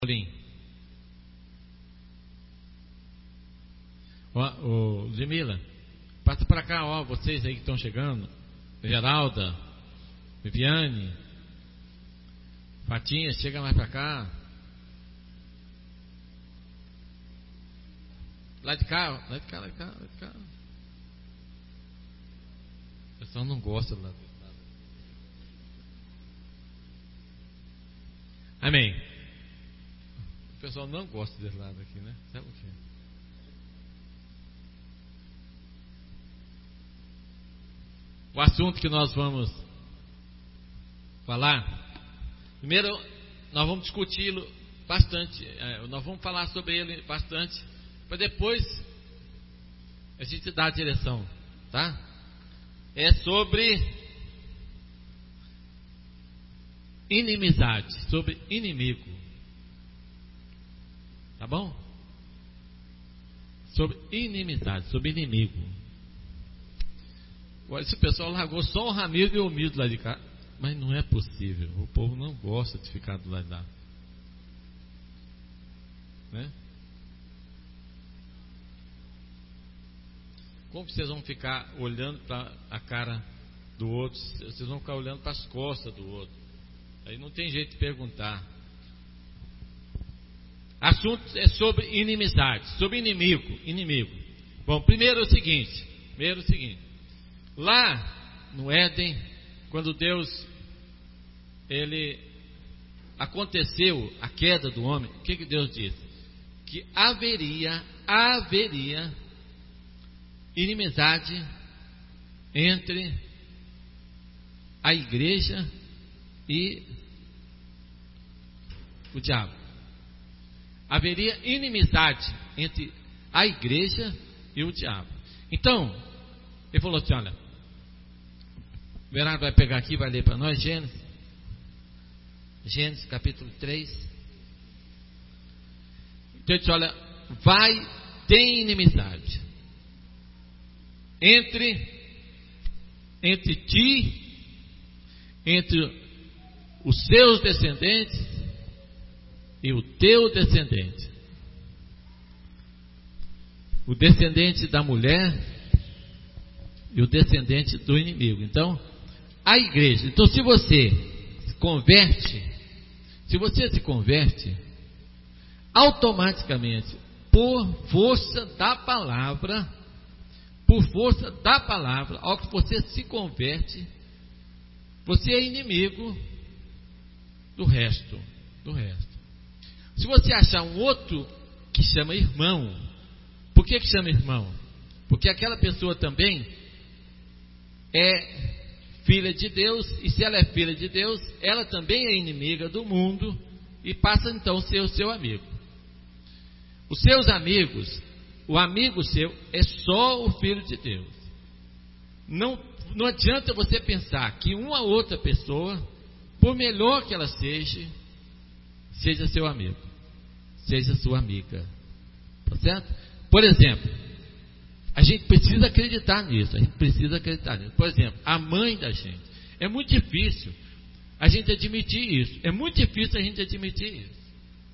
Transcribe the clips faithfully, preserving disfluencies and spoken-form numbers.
Ó, ô, Ludmila, passa para cá, ó, vocês aí que estão chegando. Geralda, Viviane, Fatinha, chega mais para cá. Lá de cá, lá de cá, lá de cá, lá de cá. O pessoal não gosta do lado desse lado. Amém. O pessoal não gosta desse lado aqui, né? Sabe o quê? O assunto que nós vamos falar, primeiro nós vamos discuti-lo bastante, nós vamos falar sobre ele bastante, para depois a gente dar a direção, tá? É sobre inimizade, sobre inimigo, tá bom? Sobre inimizade, sobre inimigo. Olha, esse pessoal largou só o Ramiro e o Mildo lá de cá. Mas não é possível. O povo não gosta de ficar do lado de lá. Né? Como vocês vão ficar olhando para a cara do outro? Vocês vão ficar olhando para as costas do outro. Aí não tem jeito de perguntar. Assunto é sobre inimizade, sobre inimigo, inimigo. Bom, primeiro é o seguinte, primeiro é o seguinte. Lá no Éden, quando Deus ele aconteceu a queda do homem, o que que Deus disse? Que haveria, haveria inimizade entre a igreja e o diabo. Haveria inimizade entre a igreja e o diabo. Então, ele falou assim, olha, o Bernardo vai pegar aqui, vai ler para nós Gênesis, Gênesis capítulo três. Então ele disse, olha, vai, tem inimizade entre entre ti, entre os seus descendentes e o teu descendente, o descendente da mulher e o descendente do inimigo. Então, a igreja, então se você se converte, se você se converte, automaticamente, por força da palavra, por força da palavra, ao que você se converte, você é inimigo do resto, do resto. Se você achar um outro que chama irmão, por que que chama irmão? Porque aquela pessoa também é filha de Deus, e se ela é filha de Deus, ela também é inimiga do mundo e passa então a ser o seu amigo. Os seus amigos, o amigo seu é só o filho de Deus. Não, não adianta você pensar que uma outra pessoa, por melhor que ela seja, seja seu amigo, seja sua amiga, tá certo? Por exemplo, a gente precisa acreditar nisso, a gente precisa acreditar nisso. Por exemplo, a mãe da gente, é muito difícil a gente admitir isso, é muito difícil a gente admitir isso,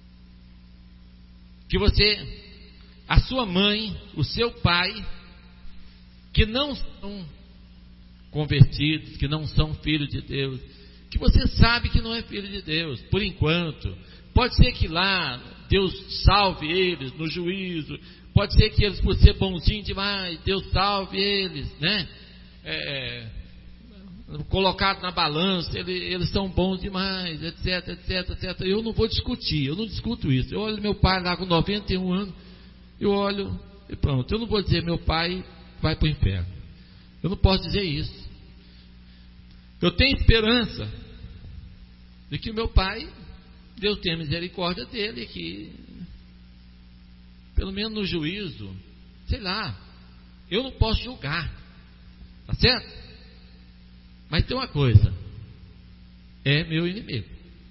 que você, a sua mãe, o seu pai, que não são convertidos, que não são filhos de Deus, que você sabe que não é filho de Deus, por enquanto. Pode ser que lá Deus salve eles no juízo, pode ser que eles, por ser bonzinhos demais, Deus salve eles, né? É, colocado na balança, eles, eles são bons demais, etc, etc, etc. Eu não vou discutir, eu não discuto isso. Eu olho meu pai lá com noventa e um anos, eu olho e pronto. Eu não vou dizer meu pai vai para o inferno. Eu não posso dizer isso. Eu tenho esperança de que meu pai, Deus tenha misericórdia dele, que pelo menos no juízo, sei lá, eu não posso julgar, tá certo? Mas tem uma coisa, é meu inimigo,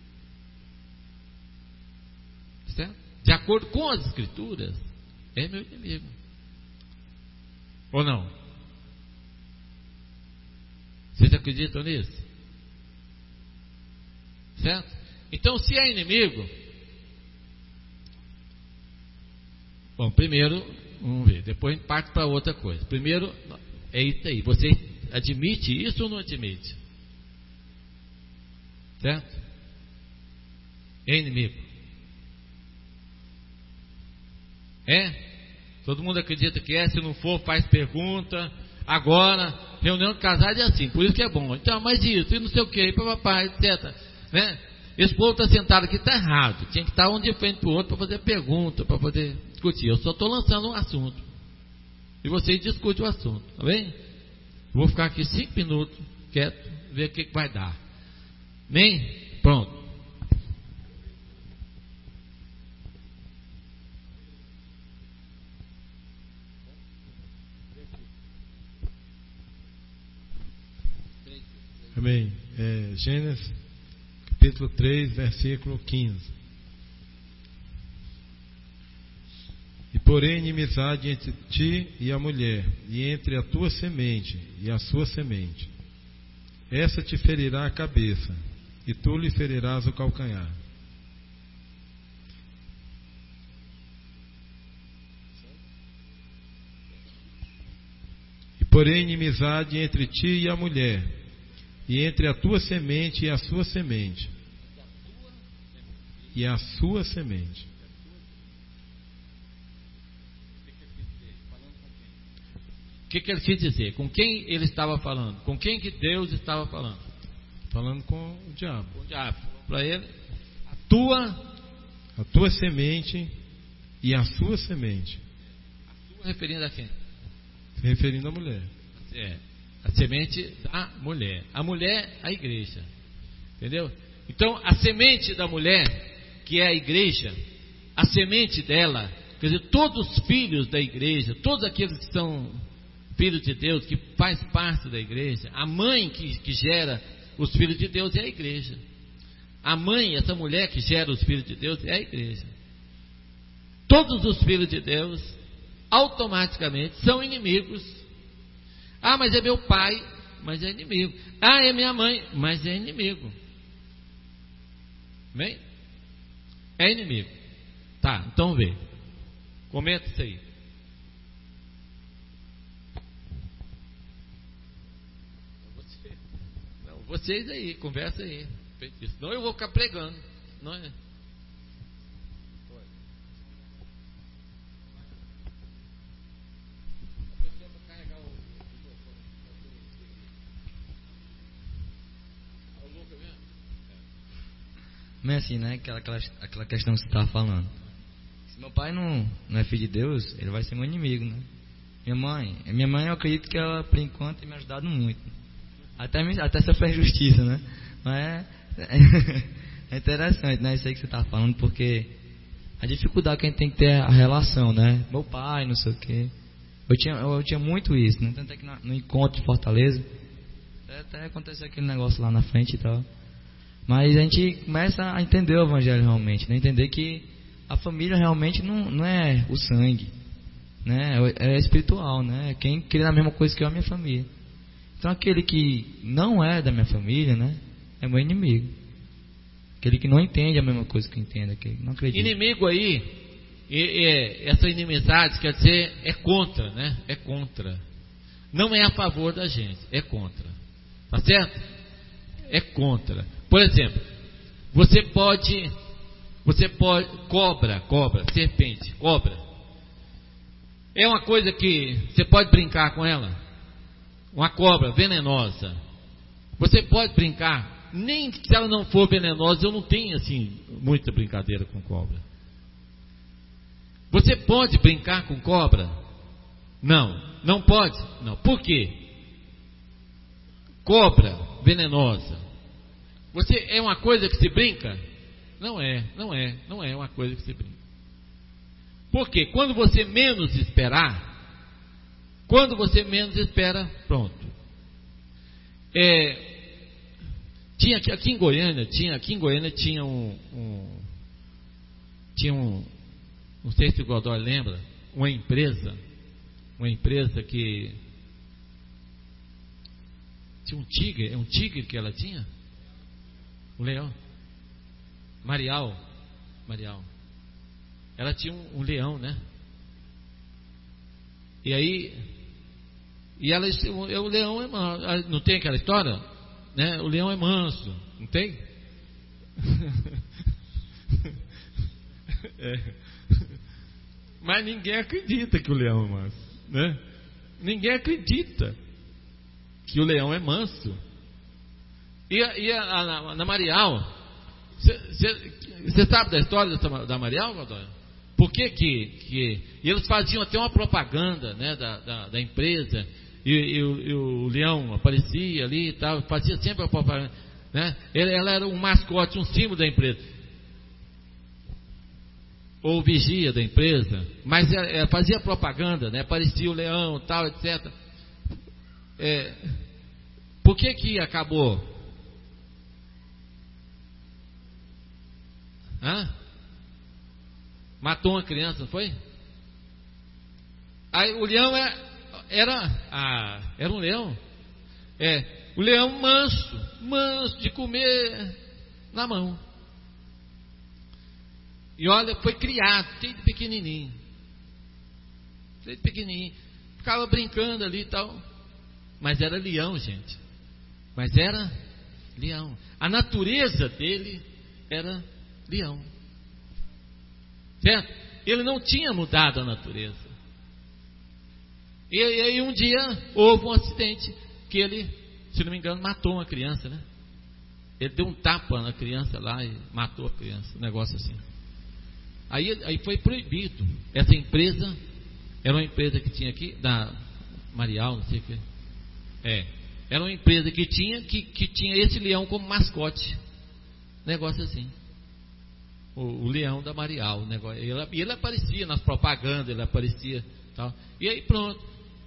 certo? De acordo com as escrituras, é meu inimigo, ou não? Vocês acreditam nisso? Certo? Então, se é inimigo, Bom, primeiro, vamos ver, depois a gente parte para outra coisa. Primeiro, é isso aí. Você admite isso ou não admite? Certo? É inimigo? É? Todo mundo acredita que é, se não for, faz pergunta. Agora, reunião de casais é assim, por isso que é bom. Então, mas isso, e não sei o que, papai, etcétera. Né? Esse povo está sentado aqui, está errado. Tinha que estar um de frente para o outro para fazer pergunta, para poder discutir. Eu só estou lançando um assunto. E vocês discutem o assunto, tá bem? Vou ficar aqui cinco minutos, quieto, ver o que, que vai dar. Amém? Pronto. Amém. É, Gênesis, capítulo três, versículo quinze. E porém inimizade entre ti e a mulher, e entre a tua semente e a sua semente. Essa te ferirá a cabeça, e tu lhe ferirás o calcanhar. E porém inimizade entre ti e a mulher, e entre a tua semente e a sua semente. E a sua semente. O que, que ele quis dizer? Com quem ele estava falando? Com quem que Deus estava falando? Falando com o diabo. Com o diabo. Para ele, a tua, a tua semente e a sua semente. A sua referindo a quem? Se referindo à mulher. É. A semente da mulher. A mulher, a igreja. Entendeu? Então, a semente da mulher, que é a igreja, a semente dela, quer dizer, todos os filhos da igreja, todos aqueles que são filhos de Deus, que faz parte da igreja, a mãe que, que gera os filhos de Deus é a igreja. A mãe, essa mulher que gera os filhos de Deus é a igreja. Todos os filhos de Deus, automaticamente, são inimigos. Ah, mas é meu pai, mas é inimigo. Ah, é minha mãe, mas é inimigo. Bem? É inimigo. Tá, então vê. Comenta isso aí. Não, vocês aí, conversa aí. Senão eu vou ficar pregando. Não é? Não é assim, né? Aquela, aquela, aquela questão que você estava falando. Se meu pai não, não é filho de Deus, ele vai ser meu inimigo, né? Minha mãe, minha mãe eu acredito que ela, por enquanto, tem me ajudado muito. Até, me, até se eu fizer justiça, né? Mas é, é interessante, né? Isso aí que você estava falando, porque a dificuldade que a gente tem que ter a relação, né? Meu pai, não sei o quê. Eu tinha, eu, eu tinha muito isso, né? Tanto é que no, no encontro de Fortaleza, até, até aconteceu aquele negócio lá na frente e tal. Mas a gente começa a entender o evangelho realmente, né? Entender que a família realmente não, não é o sangue, né? É espiritual, né? Quem crê na mesma coisa que eu é a minha família. Então aquele que não é da minha família, né? É meu inimigo. Aquele que não entende a mesma coisa que eu entendo, aquele que não acredita. Inimigo aí, e, e, essa inimizade quer dizer é contra, né? É contra. Não é a favor da gente, é contra. Tá certo? É contra. Por exemplo, você pode, você pode, cobra, cobra, serpente, cobra. É uma coisa que você pode brincar com ela. Uma cobra venenosa. Você pode brincar, nem se ela não for venenosa, eu não tenho assim muita brincadeira com cobra. Você pode brincar com cobra? Não, não pode. Não. Por quê? Cobra venenosa. Você é uma coisa que se brinca? Não é, não é, não é uma coisa que se brinca. Porque quando você menos esperar, quando você menos espera, pronto. É, tinha aqui em Goiânia, tinha aqui em Goiânia tinha um, um tinha um, não sei se o Godoy lembra, uma empresa, uma empresa que tinha um tigre, é um tigre que ela tinha. O leão. Marial. Marial. Ela tinha um, um leão, né? E aí, e ela, o leão é manso. Não tem aquela história? Né? O leão é manso, não tem? É. Mas ninguém acredita que o leão é manso, né? Ninguém acredita que o leão é manso. E a, e a, a, a Marial, você sabe da história da, da Marial, Godoy? Por que que, que e eles faziam até uma propaganda, né, da, da, da empresa, e, e, o, e o leão aparecia ali e tal, fazia sempre a propaganda, né? Ela era um mascote, um símbolo da empresa, ou vigia da empresa, mas ela, ela fazia propaganda, né? Aparecia o leão, tal, etcétera. É, por que que acabou? Hã? Matou uma criança, não foi? Aí o leão é, era, ah, era um leão. É, o leão manso, manso de comer na mão. E olha, foi criado desde pequenininho, desde pequenininho, ficava brincando ali e tal. Mas era leão, gente. Mas era leão. A natureza dele era leão. Certo? Ele não tinha mudado a natureza. E aí um dia houve um acidente que ele, se não me engano, matou uma criança, né? Ele deu um tapa na criança lá e matou a criança, um negócio assim. Aí, aí foi proibido. Essa empresa era uma empresa que tinha aqui, da Marial, não sei o que. É, era uma empresa que tinha que, que tinha esse leão como mascote. Negócio assim. O, o leão da Marial, o negócio. E ele, ele aparecia nas propagandas, ele aparecia tal. E aí pronto.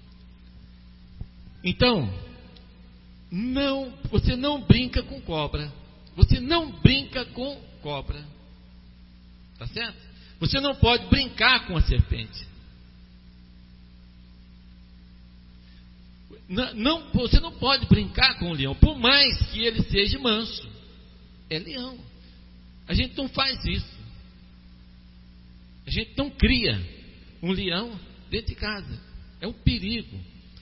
Então, não, você não brinca com cobra. Você não brinca com cobra. Tá certo? Você não pode brincar com a serpente. Não, não, você não pode brincar com o leão, por mais que ele seja manso. É leão. A gente não faz isso. A gente não cria um leão dentro de casa. É um perigo.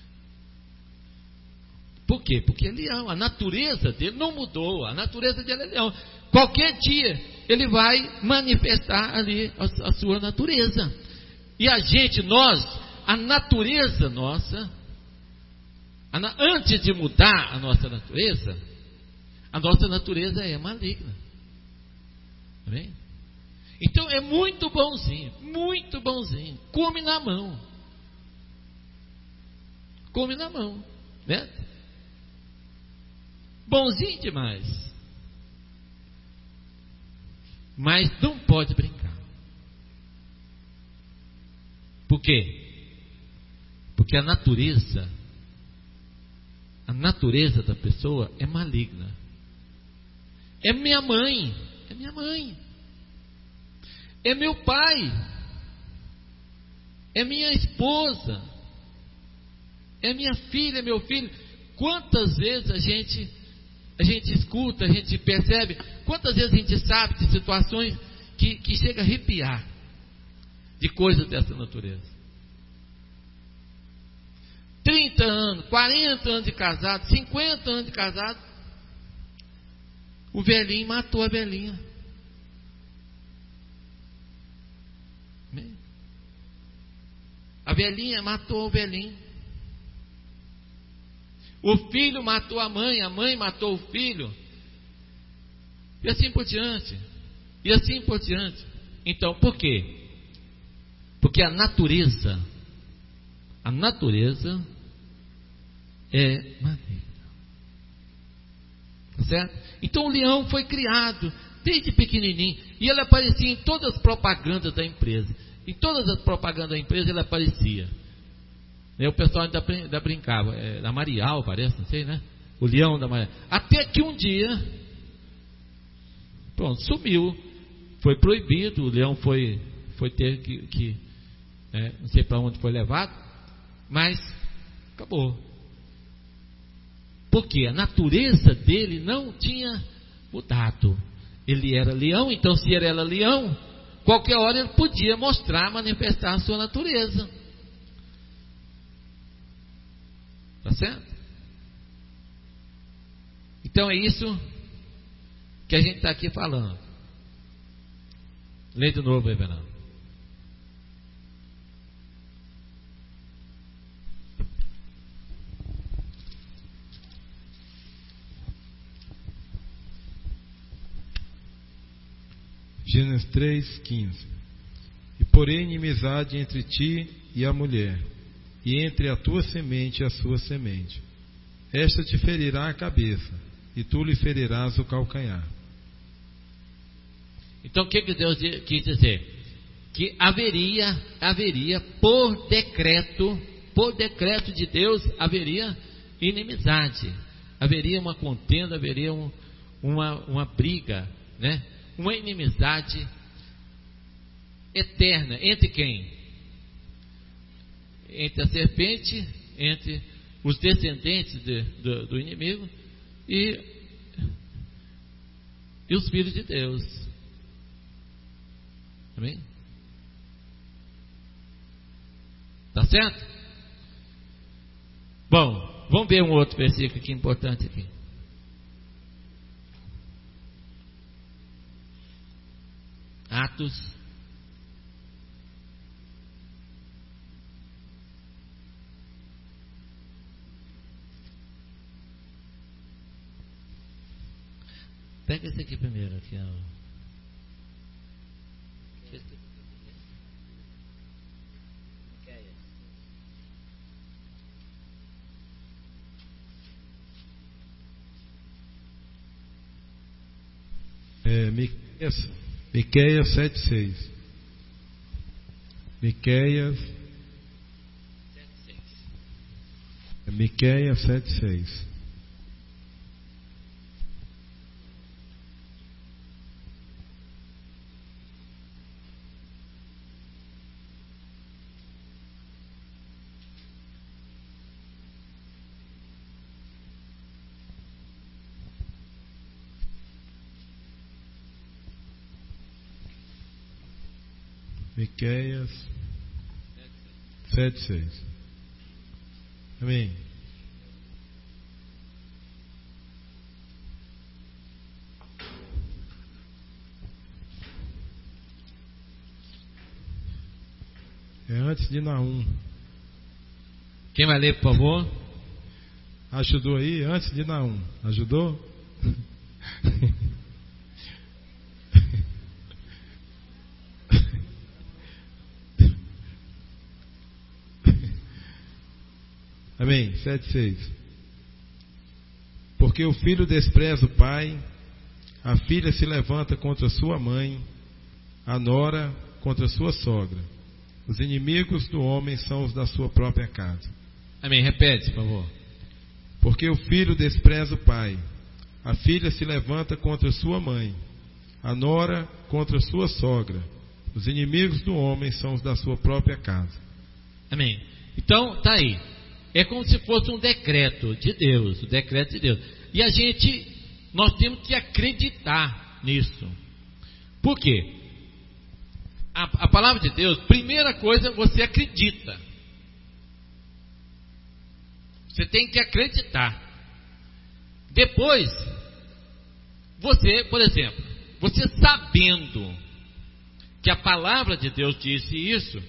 Por quê? Porque é leão. A natureza dele não mudou. A natureza dele é leão. Qualquer dia ele vai manifestar ali a, a sua natureza. E a gente, nós, a natureza nossa, a, antes de mudar a nossa natureza, a nossa natureza é maligna. Tá bem? Então é muito bonzinho, muito bonzinho. Come na mão. Come na mão, né? Bonzinho demais. Mas não pode brincar. Por quê? Porque a natureza, a natureza da pessoa é maligna. É minha mãe, é minha mãe. É meu pai. É minha esposa. É minha filha, é meu filho. Quantas vezes a gente a gente escuta, a gente percebe, quantas vezes a gente sabe de situações que, que chega a arrepiar de coisas dessa natureza. trinta anos, quarenta anos de casado, cinquenta anos de casado, o velhinho matou a velhinha. A velhinha matou o velhinho. O filho matou a mãe, a mãe matou o filho. E assim por diante. E assim por diante. Então, por quê? Porque a natureza, a natureza é maligna. Tá certo? Então o leão foi criado desde pequenininho. E ele aparecia em todas as propagandas da empresa. Em todas as propagandas da empresa ele aparecia. E o pessoal ainda, ainda brincava, é, da Marial parece, não sei, né? O leão da Marial. Até que um dia, pronto, sumiu. Foi proibido, o leão foi, foi ter que, que é, não sei para onde foi levado, mas acabou. Porque a natureza dele não tinha mudado. Ele era leão, então se ele era leão, qualquer hora ele podia mostrar, manifestar a sua natureza. Tá certo? Então é isso que a gente está aqui falando. Lê de novo, Reverendo. Gênesis três, quinze. E porém inimizade entre ti e a mulher, e entre a tua semente e a sua semente. Esta te ferirá a cabeça, e tu lhe ferirás o calcanhar. Então o que, que Deus quis dizer? Que haveria, haveria por decreto, por decreto de Deus, haveria inimizade, haveria uma contenda, haveria um, uma, uma briga, né? Uma inimizade eterna. Entre quem? Entre a serpente, entre os descendentes de, do, do inimigo e, e os filhos de Deus. Amém? Tá certo? Bom, vamos ver um outro versículo aqui importante aqui. Atos Pega esse aqui primeiro aqui, ó. É, Miqueias, Miqueias sete, seis. Miqueias é Miqueias sete, seis. Miqueias sete, seis. Amém. É antes de Naum. Quem vai ler, por favor? Ajudou aí? Antes de Naum. Ajudou? Amém. sete, seis. Porque o filho despreza o pai, a filha se levanta contra sua mãe, a nora contra sua sogra. Os inimigos do homem são os da sua própria casa. Amém. Repete, por favor. Porque o filho despreza o pai, a filha se levanta contra sua mãe, a nora contra sua sogra. Os inimigos do homem são os da sua própria casa. Amém. Então, tá aí. É como se fosse um decreto de Deus, o decreto de Deus. E a gente, nós temos que acreditar nisso. Por quê? A, a palavra de Deus, primeira coisa, você acredita. Você tem que acreditar. Depois, você, por exemplo, você sabendo que a palavra de Deus disse isso,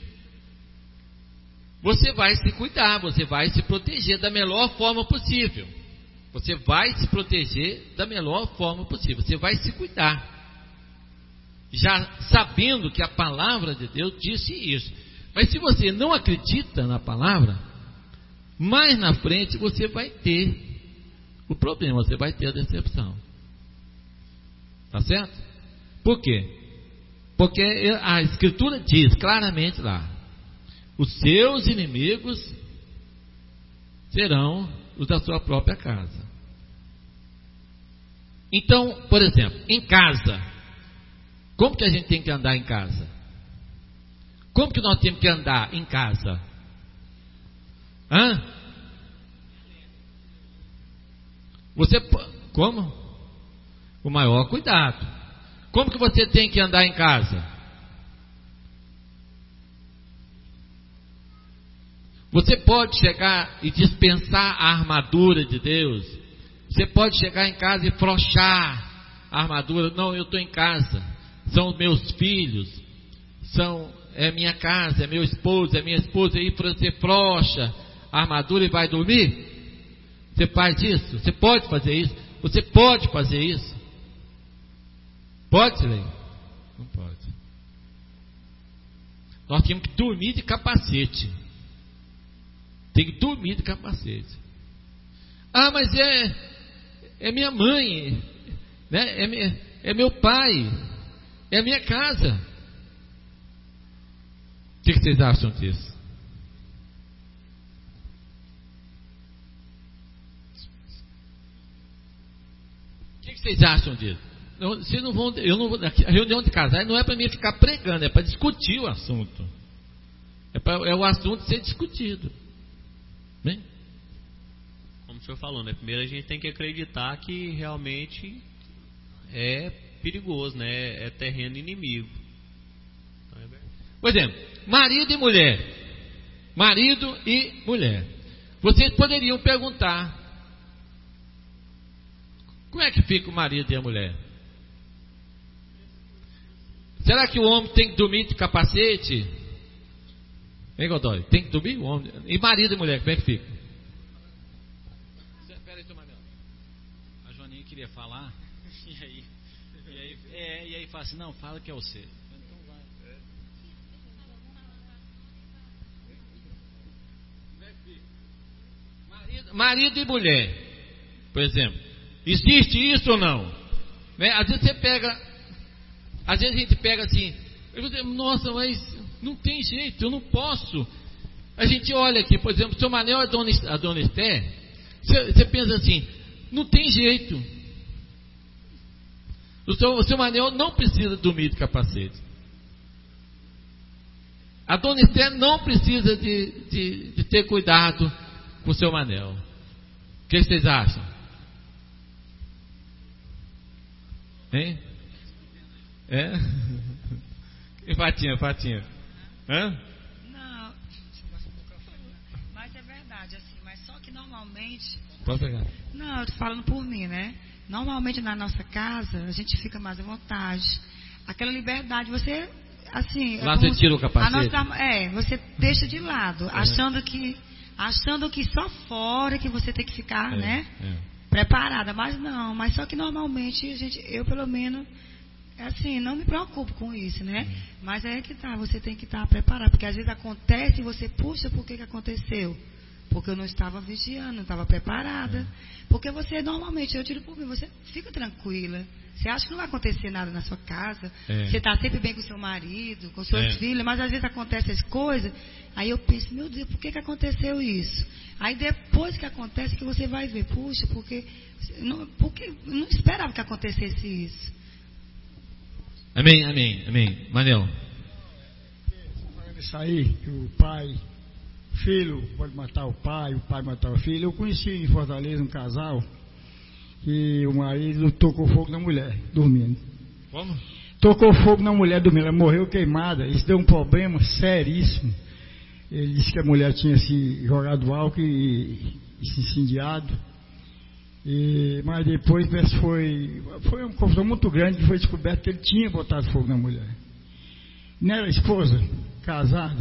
você vai se cuidar, você vai se proteger da melhor forma possível. Você vai se proteger da melhor forma possível. Você vai se cuidar. Já sabendo que a palavra de Deus disse isso. Mas se você não acredita na palavra, mais na frente você vai ter o problema, você vai ter a decepção. Tá certo? Por quê? Porque a Escritura diz claramente lá: os seus inimigos serão os da sua própria casa. Então, por exemplo, em casa, como que a gente tem que andar em casa? Como que nós temos que andar em casa? Hã? Você, como? O maior cuidado. Como que você tem que andar em casa? Você pode chegar e dispensar a armadura de Deus. Você pode chegar em casa e frouxar a armadura. Não, eu estou em casa. São os meus filhos. São, é minha casa, é meu esposo, é minha esposa. E aí você frouxa a armadura e vai dormir? Você faz isso? Você pode fazer isso? Você pode fazer isso? Pode, Silene? Não pode. Nós temos que dormir de capacete. Tem que dormir de capacete. Ah, mas é, é minha mãe, né? é, é meu pai, é a minha casa. O que, que vocês acham disso? O que, que vocês acham disso? Não, vocês não vão, eu não vou, a reunião de casais não é para mim ficar pregando, é para discutir o assunto. É, pra, é o assunto ser discutido. Bem? Como o senhor falou, né? Primeiro a gente tem que acreditar que realmente é perigoso, né? É terreno inimigo. Por exemplo, marido e mulher. Marido e mulher. Vocês poderiam perguntar: como é que fica o marido e a mulher? Será que o homem tem que dormir de capacete? Hein, Godoy? Tem que dormir o homem? E marido e mulher, como é que fica? Espera aí, Manel. A Joaninha queria falar. E aí, e aí, é, e aí fala assim: não, fala que é você. Então vai. Marido, marido e mulher, por exemplo. Existe isso ou não? Né? Às vezes você pega, às vezes a gente pega assim, eu vou dizer, nossa, mas não tem jeito, eu não posso. A gente olha aqui, por exemplo, o seu Manel, a dona, a dona Esther, você, você pensa assim, não tem jeito. O seu, o seu Manel não precisa dormir de capacete. A dona Esther não precisa de, de, de ter cuidado com o seu Manel. O que vocês acham? Hein? É? E Fatinha, Fatinha? Hã? Não, mas é verdade, assim, mas só que normalmente. Pode pegar. Não, eu tô falando por mim, né? Normalmente na nossa casa a gente fica mais à vontade. Aquela liberdade, você, assim. Lá é você tira o capacete. A nossa, é, você deixa de lado, é. achando que. Achando que só fora que você tem que ficar, é, né? É. Preparada, mas não, mas só que normalmente a gente, eu pelo menos, assim, não me preocupo com isso, né? Uhum. Mas é que tá, você tem que estar preparado, porque às vezes acontece e você, puxa, por que que aconteceu? Porque eu não estava vigiando, não estava preparada. Uhum. Porque você, normalmente, eu tiro por mim, você fica tranquila. Você acha que não vai acontecer nada na sua casa. É. Você está sempre bem com o seu marido, com seus é. filhos, mas às vezes acontecem as coisas, aí eu penso, meu Deus, por que que aconteceu isso? Aí depois que acontece que você vai ver, puxa, porque não, porque não esperava que acontecesse isso. Amém, amém, amém. Manel. Isso aí, que o pai, o filho pode matar o pai, o pai matar o filho. Eu conheci em Fortaleza um casal que o marido tocou fogo na mulher, dormindo. Como? Tocou fogo na mulher dormindo, ela morreu queimada. Isso deu um problema seríssimo. Ele disse que a mulher tinha se jogado álcool e, e se incendiado. E, mas depois foi, foi uma confusão muito grande que foi descoberto que ele tinha botado fogo na mulher. Não era esposa, casada.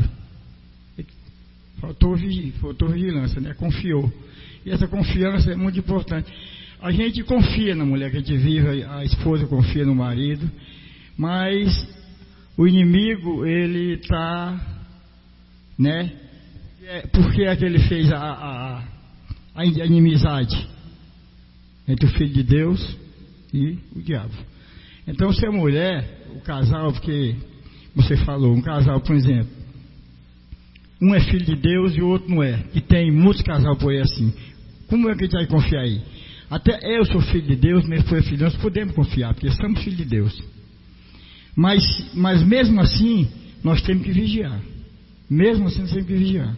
Faltou, faltou vigilância, né? Confiou. E essa confiança é muito importante. A gente confia na mulher que a gente vive, a esposa confia no marido, mas o inimigo, ele está... né? Por que é que ele fez a, a, a inimizade entre o Filho de Deus e o diabo? Então, se a mulher, o casal, porque você falou, um casal, por exemplo, um é filho de Deus e o outro não é, e tem muitos casais por aí assim, como é que a gente vai confiar aí? Até eu sou filho de Deus, mesmo foi filho de Deus, podemos confiar, porque somos filhos de Deus, mas, mas mesmo assim nós temos que vigiar. Mesmo assim, tem que vigiar.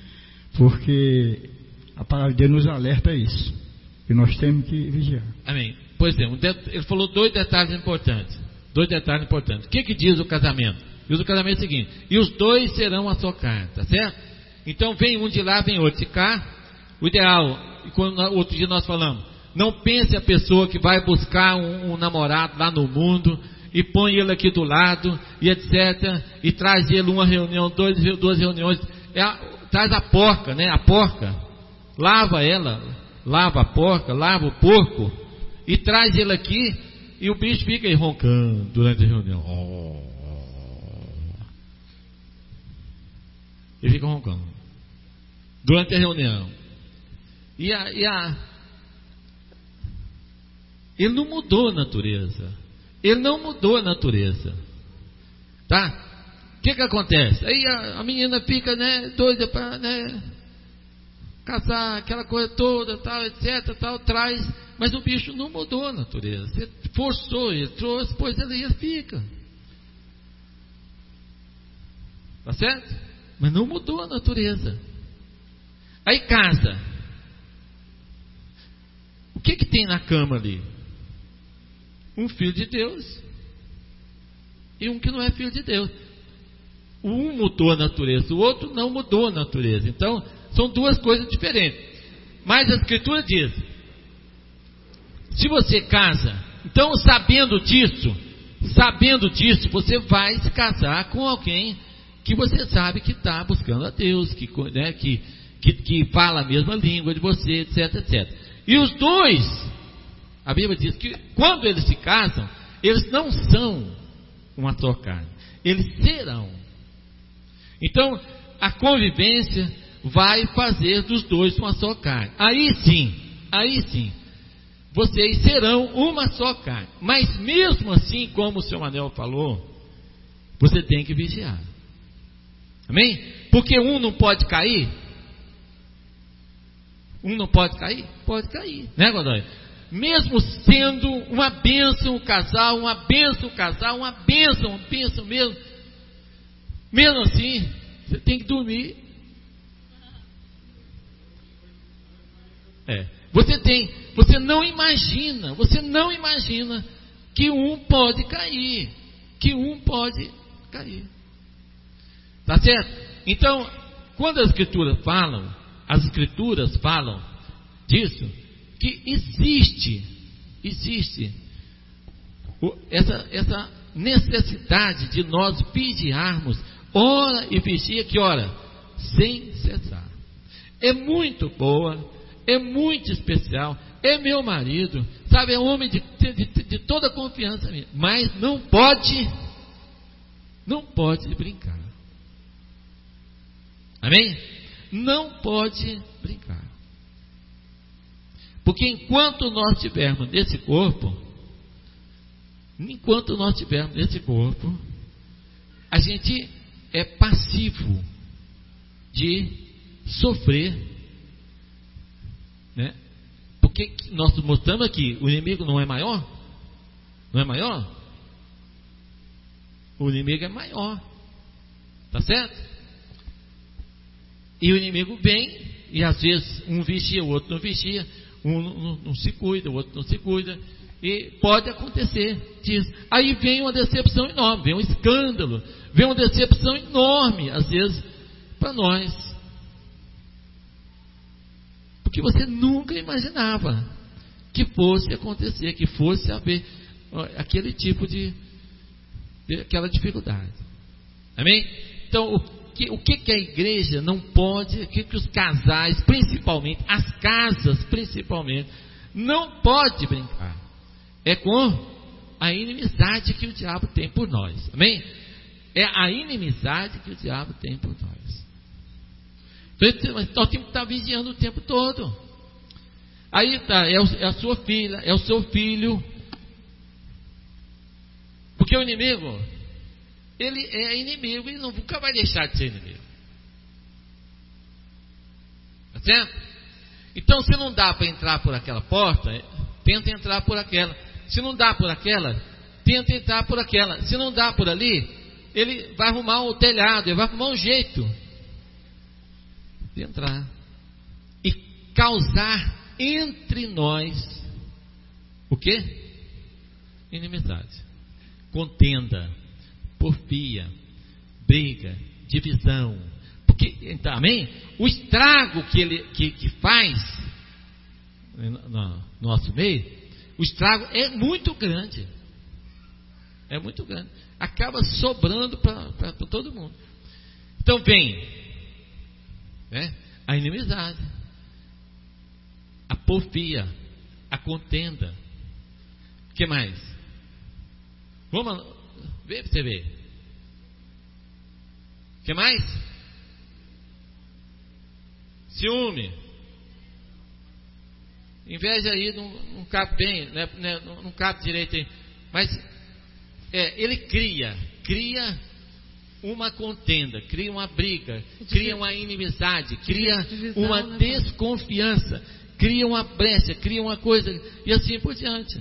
Porque a palavra de Deus nos alerta a isso. E nós temos que vigiar. Amém. Pois é, ele falou dois detalhes importantes. Dois detalhes importantes. O que que diz o casamento? Diz o casamento é o seguinte: e os dois serão a sua carne, tá certo? Então vem um de lá, vem outro de cá. O ideal, e quando outro dia nós falamos, não pense a pessoa que vai buscar um, um namorado lá no mundo e põe ele aqui do lado e etcétera. E traz ele uma reunião, dois, duas reuniões. É a, traz a porca, né? A porca. Lava ela, lava a porca, lava o porco e traz ele aqui e o bicho fica aí roncando durante a reunião. Oh. Ele fica roncando durante a reunião. E a, e a ele não mudou a natureza. Ele não mudou a natureza. Tá? O que que acontece? Aí a, a menina fica, né, doida para, né, casar, aquela coisa toda, tal, etc, tal, traz, mas o bicho não mudou a natureza. Você forçou, ele trouxe, pois ele fica. Tá certo? Mas não mudou a natureza. Aí casa. O que que tem na cama ali? Um filho de Deus e um que não é filho de Deus. Um mudou a natureza, o outro não mudou a natureza. Então, são duas coisas diferentes. Mas a Escritura diz: se você casa, então sabendo disso, sabendo disso, você vai se casar com alguém que você sabe que está buscando a Deus, que, né, que, que, que fala a mesma língua de você, etc, etcétera. E os dois, a Bíblia diz que quando eles se casam, eles não são uma só carne, eles serão. Então, a convivência vai fazer dos dois uma só carne. Aí sim, aí sim, vocês serão uma só carne. Mas mesmo assim, como o senhor Manel falou, você tem que vigiar. Amém? Porque um não pode cair. Um não pode cair? Pode cair, né, Godoy? Mesmo sendo uma bênção o casal, uma bênção o casal, uma bênção, uma bênção mesmo. Mesmo assim, você tem que dormir. É. Você tem, você não imagina, você não imagina que um pode cair, que um pode cair. Tá certo? Então, quando as escrituras falam, as escrituras falam disso, que existe, existe essa, essa necessidade de nós vigiarmos, ora e vigia, que ora? Sem cessar. É muito boa, é muito especial, é meu marido, sabe, é um homem de, de, de toda confiança minha, mas não pode, não pode brincar. Amém? Não pode brincar. Porque enquanto nós estivermos nesse corpo, enquanto nós estivermos nesse corpo, a gente é passivo de sofrer, né? Porque nós mostramos aqui, o inimigo não é maior? Não é maior? O inimigo é maior. Tá certo? E o inimigo vem, e às vezes um vigia, o outro não vigia, um não, não, não se cuida, o outro não se cuida, e pode acontecer disso. Aí vem uma decepção enorme, vem um escândalo, vem uma decepção enorme, às vezes, para nós. Porque você nunca imaginava que fosse acontecer, que fosse haver aquele tipo de, de aquela dificuldade. Amém? Então, o Que, o que, que a igreja não pode, o que, que os casais, principalmente, as casas principalmente, não pode brincar, é com a inimizade que o diabo tem por nós. Amém? É a inimizade que o diabo tem por nós. Então, nós temos que estar vigiando o tempo todo. Aí tá, é, o, é a sua filha, é o seu filho, porque o inimigo, ele é inimigo e nunca vai deixar de ser inimigo. Tá certo? Então, se não dá para entrar por aquela porta, tenta entrar por aquela. Se não dá por aquela, tenta entrar por aquela. Se não dá por ali, ele vai arrumar o telhado, ele vai arrumar um jeito de entrar e causar entre nós o quê? Inimizade, contenda, porfia, briga, divisão. Porque Que, então, amém? O estrago que ele que, que faz no, no nosso meio, o estrago é muito grande. É muito grande. Acaba sobrando para todo mundo. Então vem, né, a inimizade, a porfia, a contenda. O que mais? Vamos ver para você ver. O que mais? Ciúme. Inveja aí não, não cabe bem, né, não, não cabe direito aí. Mas é, ele cria, cria uma contenda, cria uma briga, cria uma inimizade, cria uma desconfiança, cria uma brecha, cria uma coisa, e assim por diante.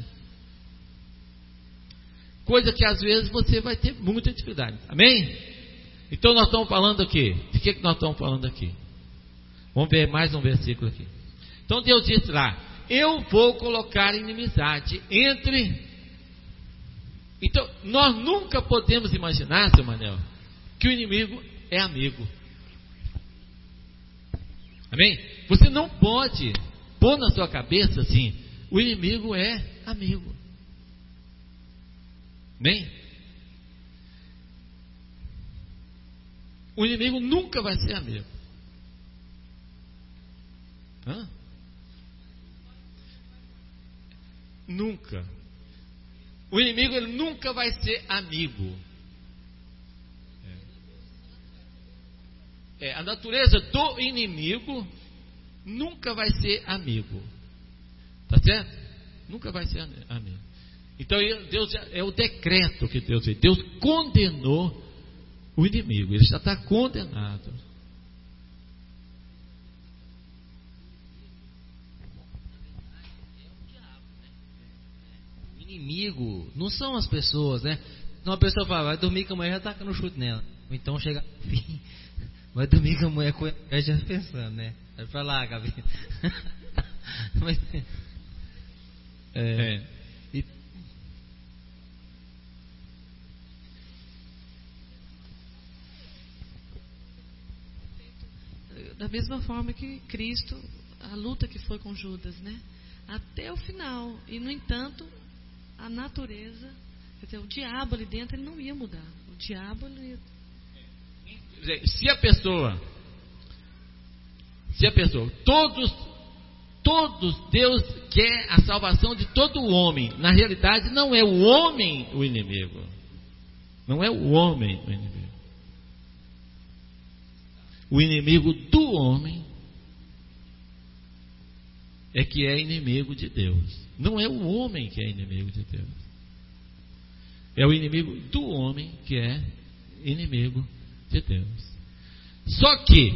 Coisa que às vezes você vai ter muita dificuldade. Amém? Então nós estamos falando aqui. De que, que nós estamos falando aqui? Vamos ver mais um versículo aqui. Então Deus disse lá: eu vou colocar inimizade entre. Então nós nunca podemos imaginar, seu Manel, que o inimigo é amigo. Amém? Você não pode pôr na sua cabeça assim: o inimigo é amigo. Amém? O inimigo nunca vai ser amigo. Hã? Nunca. O inimigo ele nunca vai ser amigo. É. É, a natureza do inimigo nunca vai ser amigo. Tá certo? Nunca vai ser amigo. Então Deus é o decreto que Deus fez. Deus condenou o inimigo. Ele já está condenado. O inimigo não são as pessoas, né? Uma pessoa fala, vai dormir com a mulher, já taca no chute nela. Ou então chega no fim, vai dormir com a mulher, com a já pensando, né? Vai pra lá, Gabi. Mas, é, É. E, da mesma forma que Cristo, a luta que foi com Judas, né? Até o final. E no entanto, a natureza, quer dizer, o diabo ali dentro, ele não ia mudar. O diabo ele ia... Se a pessoa, se a pessoa, todos, todos, Deus quer a salvação de todo o homem. Na realidade, não é o homem o inimigo. Não é o homem o inimigo. O inimigo do homem é que é inimigo de Deus. Não é o homem que é inimigo de Deus. É o inimigo do homem que é inimigo de Deus. Só que,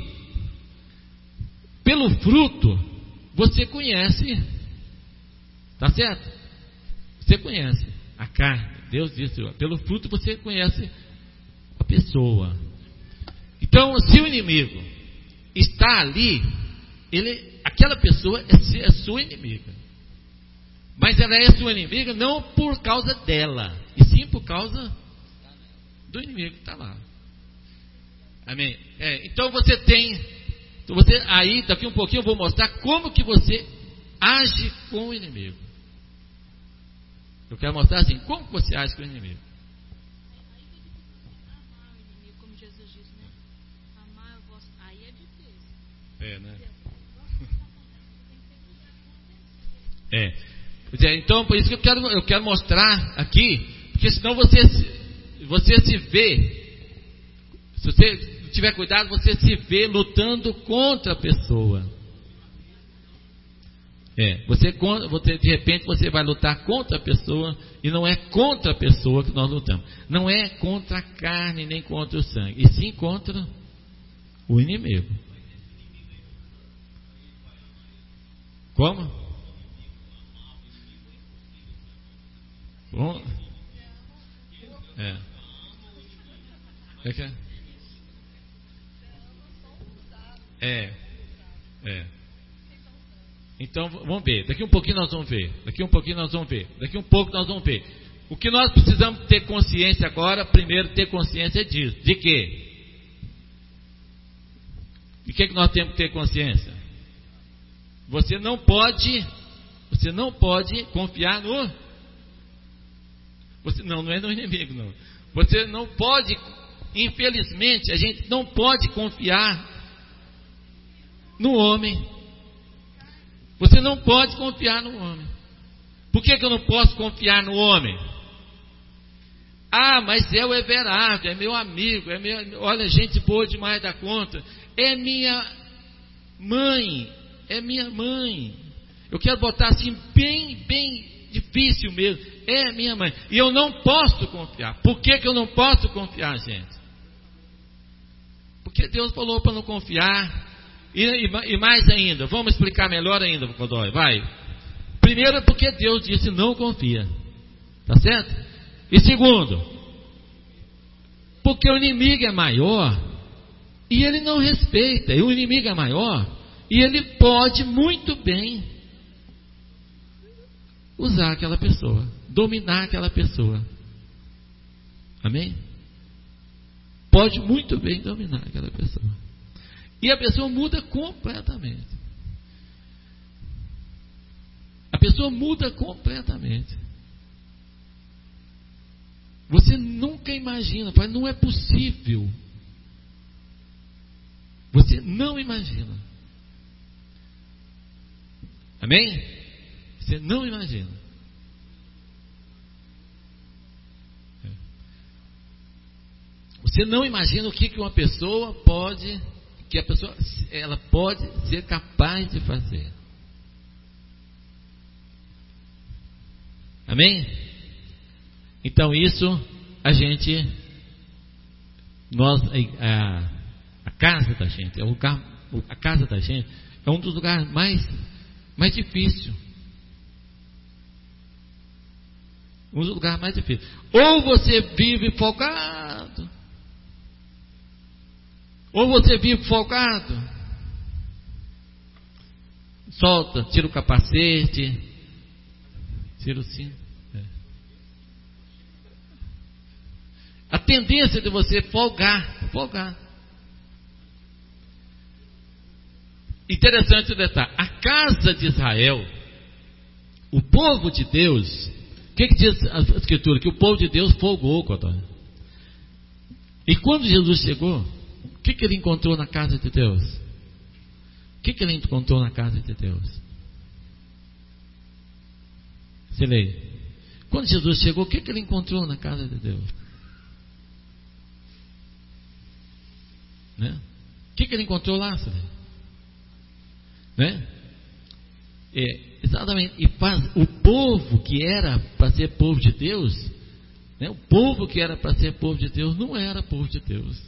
pelo fruto, você conhece. Tá certo? Você conhece a carne. Deus disse, pelo fruto você conhece a pessoa. Então, se o inimigo está ali, ele, aquela pessoa é, é sua inimiga. Mas ela é sua inimiga não por causa dela, e sim por causa do inimigo que está lá. Amém? É, então você tem, então você, aí daqui um pouquinho eu vou mostrar como que você age com o inimigo. Eu quero mostrar assim, como que você age com o inimigo. É, né? É. é. Então, por isso que eu quero, eu quero mostrar aqui, porque senão você, você se vê, se você tiver cuidado, você se vê lutando contra a pessoa. É, você, você de repente você vai lutar contra a pessoa, e não é contra a pessoa que nós lutamos. Não é contra a carne nem contra o sangue, e sim contra o inimigo. Como? Bom, é. É que é? É. É. Então vamos ver. Daqui um pouquinho nós vamos ver. Daqui um pouquinho nós vamos ver. Daqui um pouco nós vamos ver. O que nós precisamos ter consciência agora, primeiro ter consciência disso. De quê? E o que, é que nós temos que ter consciência? Você não pode, você não pode confiar no, você, não, não é no inimigo, não. Você não pode, infelizmente, a gente não pode confiar no homem. Você não pode confiar no homem. Por que, que eu não posso confiar no homem? Ah, mas é o Everardo, é meu amigo, é meu, olha, gente boa demais da conta. É minha mãe, é minha mãe. Eu quero botar assim bem, bem difícil mesmo. É minha mãe. E eu não posso confiar. Por que, que eu não posso confiar, gente? Porque Deus falou para não confiar. E, e, e mais ainda, vamos explicar melhor ainda, Godoy, vai. Primeiro, porque Deus disse não confia. Tá certo? E segundo, porque o inimigo é maior e ele não respeita. E o inimigo é maior e ele pode muito bem usar aquela pessoa, dominar aquela pessoa. Amém? Pode muito bem dominar aquela pessoa. E a pessoa muda completamente. A pessoa muda completamente. Você nunca imagina, pai, não é possível. Você não imagina. Amém? Você não imagina. Você não imagina o que que uma pessoa pode, que a pessoa, ela pode ser capaz de fazer. Amém? Então isso a gente, nós, a, a casa da gente, é o lugar, a casa da gente é um dos lugares mais, mais difíceis. Um dos lugares mais difíceis. Ou você vive folgado, ou você vive folgado, solta, tira o capacete, tira o cinto. A tendência de você folgar, folgar. Interessante o detalhe. A casa de Israel, o povo de Deus, o que, que diz a Escritura? Que o povo de Deus folgou, Cotó. E quando Jesus chegou, o que, que ele encontrou na casa de Deus? O que, que ele encontrou na casa de Deus? Você lê. Quando Jesus chegou, o que, que ele encontrou na casa de Deus? Né? O que, que ele encontrou lá, sabe? Né? É, exatamente. E faz, o povo que era para ser povo de Deus, né? O povo que era para ser povo de Deus não era povo de Deus.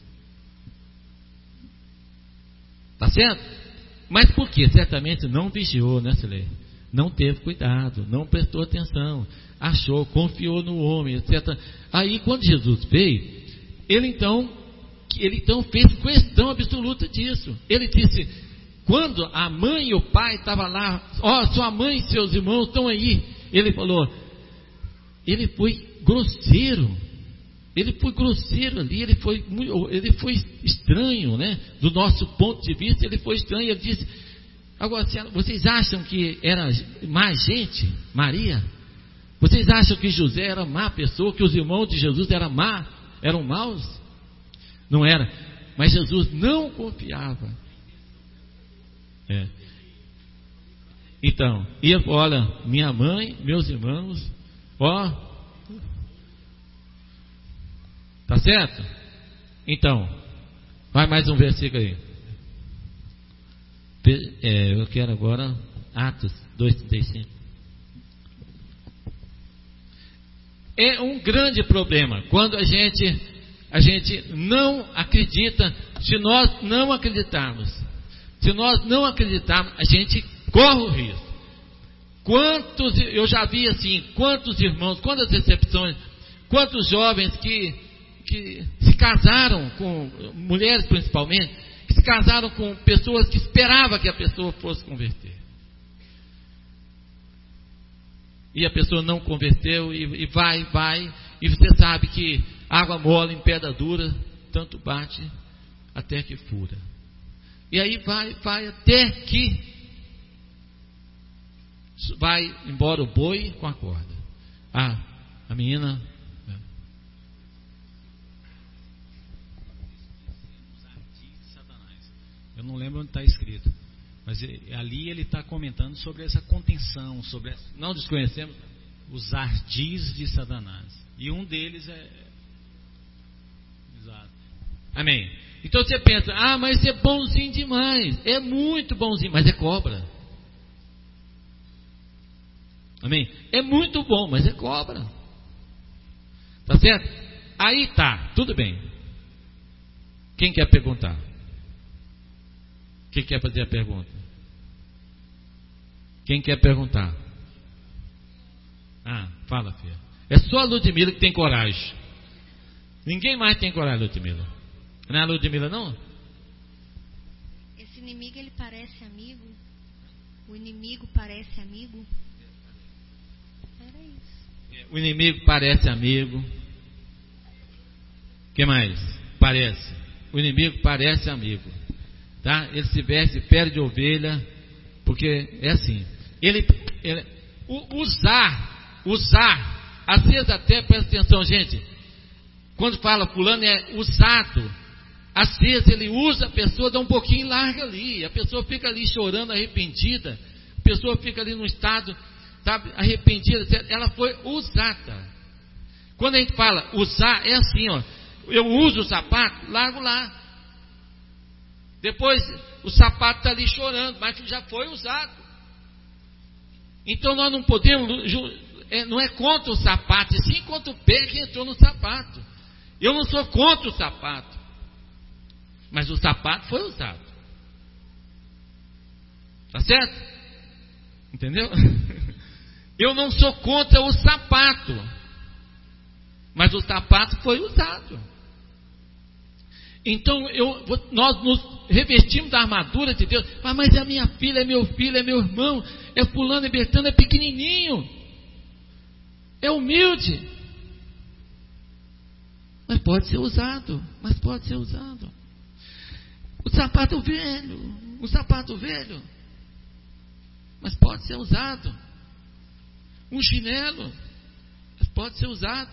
Tá certo? Mas por quê? Certamente não vigiou, né, Silê? Não teve cuidado, não prestou atenção, achou, confiou no homem, etcétera. Aí quando Jesus veio, ele então Ele então fez questão absoluta disso. Ele disse, quando a mãe e o pai estavam lá, ó, oh, sua mãe e seus irmãos estão aí. Ele falou, ele foi grosseiro. Ele foi grosseiro ali, ele foi, ele foi estranho, né? Do nosso ponto de vista, ele foi estranho. Ele disse, agora, vocês acham que era má gente, Maria? Vocês acham que José era má pessoa, que os irmãos de Jesus eram má, eram maus? Não era, mas Jesus não confiava. É. Então, e olha, minha mãe, meus irmãos, ó, tá certo? Então, vai mais um versículo aí. É, eu quero agora Atos dois, trinta e cinco. É um grande problema quando a gente A gente não acredita. Se nós não acreditarmos, se nós não acreditarmos, a gente corre o risco. Quantos, eu já vi assim, quantos irmãos, quantas decepções, quantos jovens que, que se casaram com, mulheres principalmente, que se casaram com pessoas que esperavam que a pessoa fosse converter. E a pessoa não converteu, e, e vai, vai, e você sabe que água mole em pedra dura, tanto bate até que fura. E aí vai, vai até que vai embora o boi com a corda. Ah, a menina. Eu não lembro onde está escrito, mas ali ele está comentando sobre essa contenção, sobre essa, não desconhecemos os ardis de Satanás. E um deles é. Exato. Amém. Então você pensa, ah, mas é bonzinho demais. É muito bonzinho, mas é cobra. Amém? É muito bom, mas é cobra. Tá certo? Aí tá, tudo bem. Quem quer perguntar? Quem quer fazer a pergunta? Quem quer perguntar? Ah, fala, filha. É só a Ludmila que tem coragem. Ninguém mais tem coragem, Ludmila. Não é a Ludmila, não? Esse inimigo, ele parece amigo? O inimigo parece amigo? Era isso. O inimigo parece amigo. O que mais? Parece. O inimigo parece amigo. Tá? Ele se veste de pele de ovelha, porque é assim. Ele, ele usar, usar, às vezes até, presta atenção, gente. Quando fala fulano é usado, às vezes ele usa a pessoa, dá um pouquinho e larga ali. A pessoa fica ali chorando, arrependida. A pessoa fica ali no estado, sabe, arrependida. Ela foi usada. Quando a gente fala usar, é assim, ó. Eu uso o sapato, largo lá. Depois o sapato está ali chorando, mas já foi usado. Então nós não podemos, não é contra o sapato, e sim contra o pé que entrou no sapato. Eu não sou contra o sapato, mas o sapato foi usado. Tá certo? Entendeu? Eu não sou contra o sapato, mas o sapato foi usado. Então eu, nós nos revestimos da armadura de Deus. Ah, mas é minha filha, é meu filho, é meu irmão, é fulano, é Bertano, é pequenininho, é humilde, mas pode ser usado. Mas pode ser usado. O sapato velho, o sapato velho, mas pode ser usado. Um chinelo, mas pode ser usado.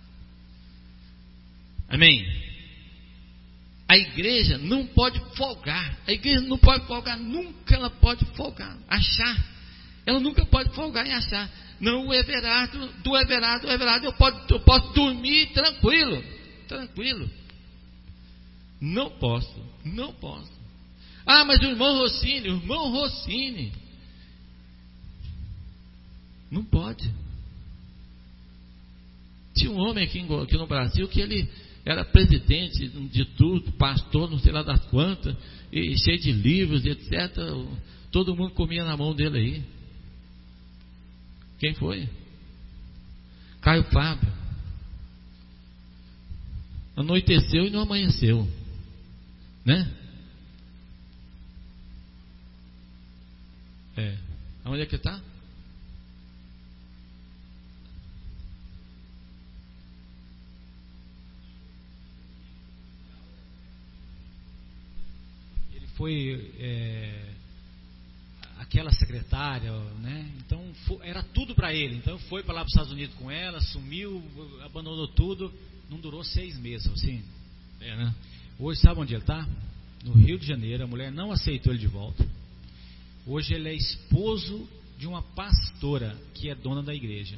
Amém? A igreja não pode folgar. A igreja não pode folgar. Nunca ela pode folgar. Achar. Ela nunca pode folgar em achar. Não, o Everardo, do Everardo, o Everardo, eu posso, eu posso dormir tranquilo. Tranquilo. Não posso. Não posso. Ah, mas o irmão Rossini, o irmão Rossini. Não pode. Tinha um homem aqui, aqui no Brasil que ele era presidente de tudo, pastor, não sei lá das quantas, e cheio de livros, etcétera. Todo mundo comia na mão dele aí. Quem foi? Caio Fábio. Anoiteceu e não amanheceu, né? É. Aonde é que está? Foi é, aquela secretária, né? Então foi, era tudo para ele. Então foi para lá para os Estados Unidos com ela, sumiu, abandonou tudo. Não durou seis meses, assim. É, né? Hoje sabe onde ele está? No Rio de Janeiro. A mulher não aceitou ele de volta. Hoje ele é esposo de uma pastora que é dona da igreja.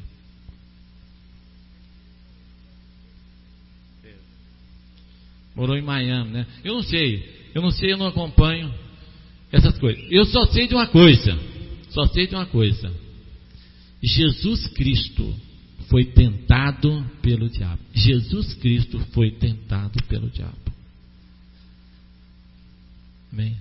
Morou em Miami, né? Eu não sei. Eu não sei, eu não acompanho essas coisas. Eu só sei de uma coisa. Só sei de uma coisa. Jesus Cristo foi tentado pelo diabo. Jesus Cristo foi tentado pelo diabo. Amém?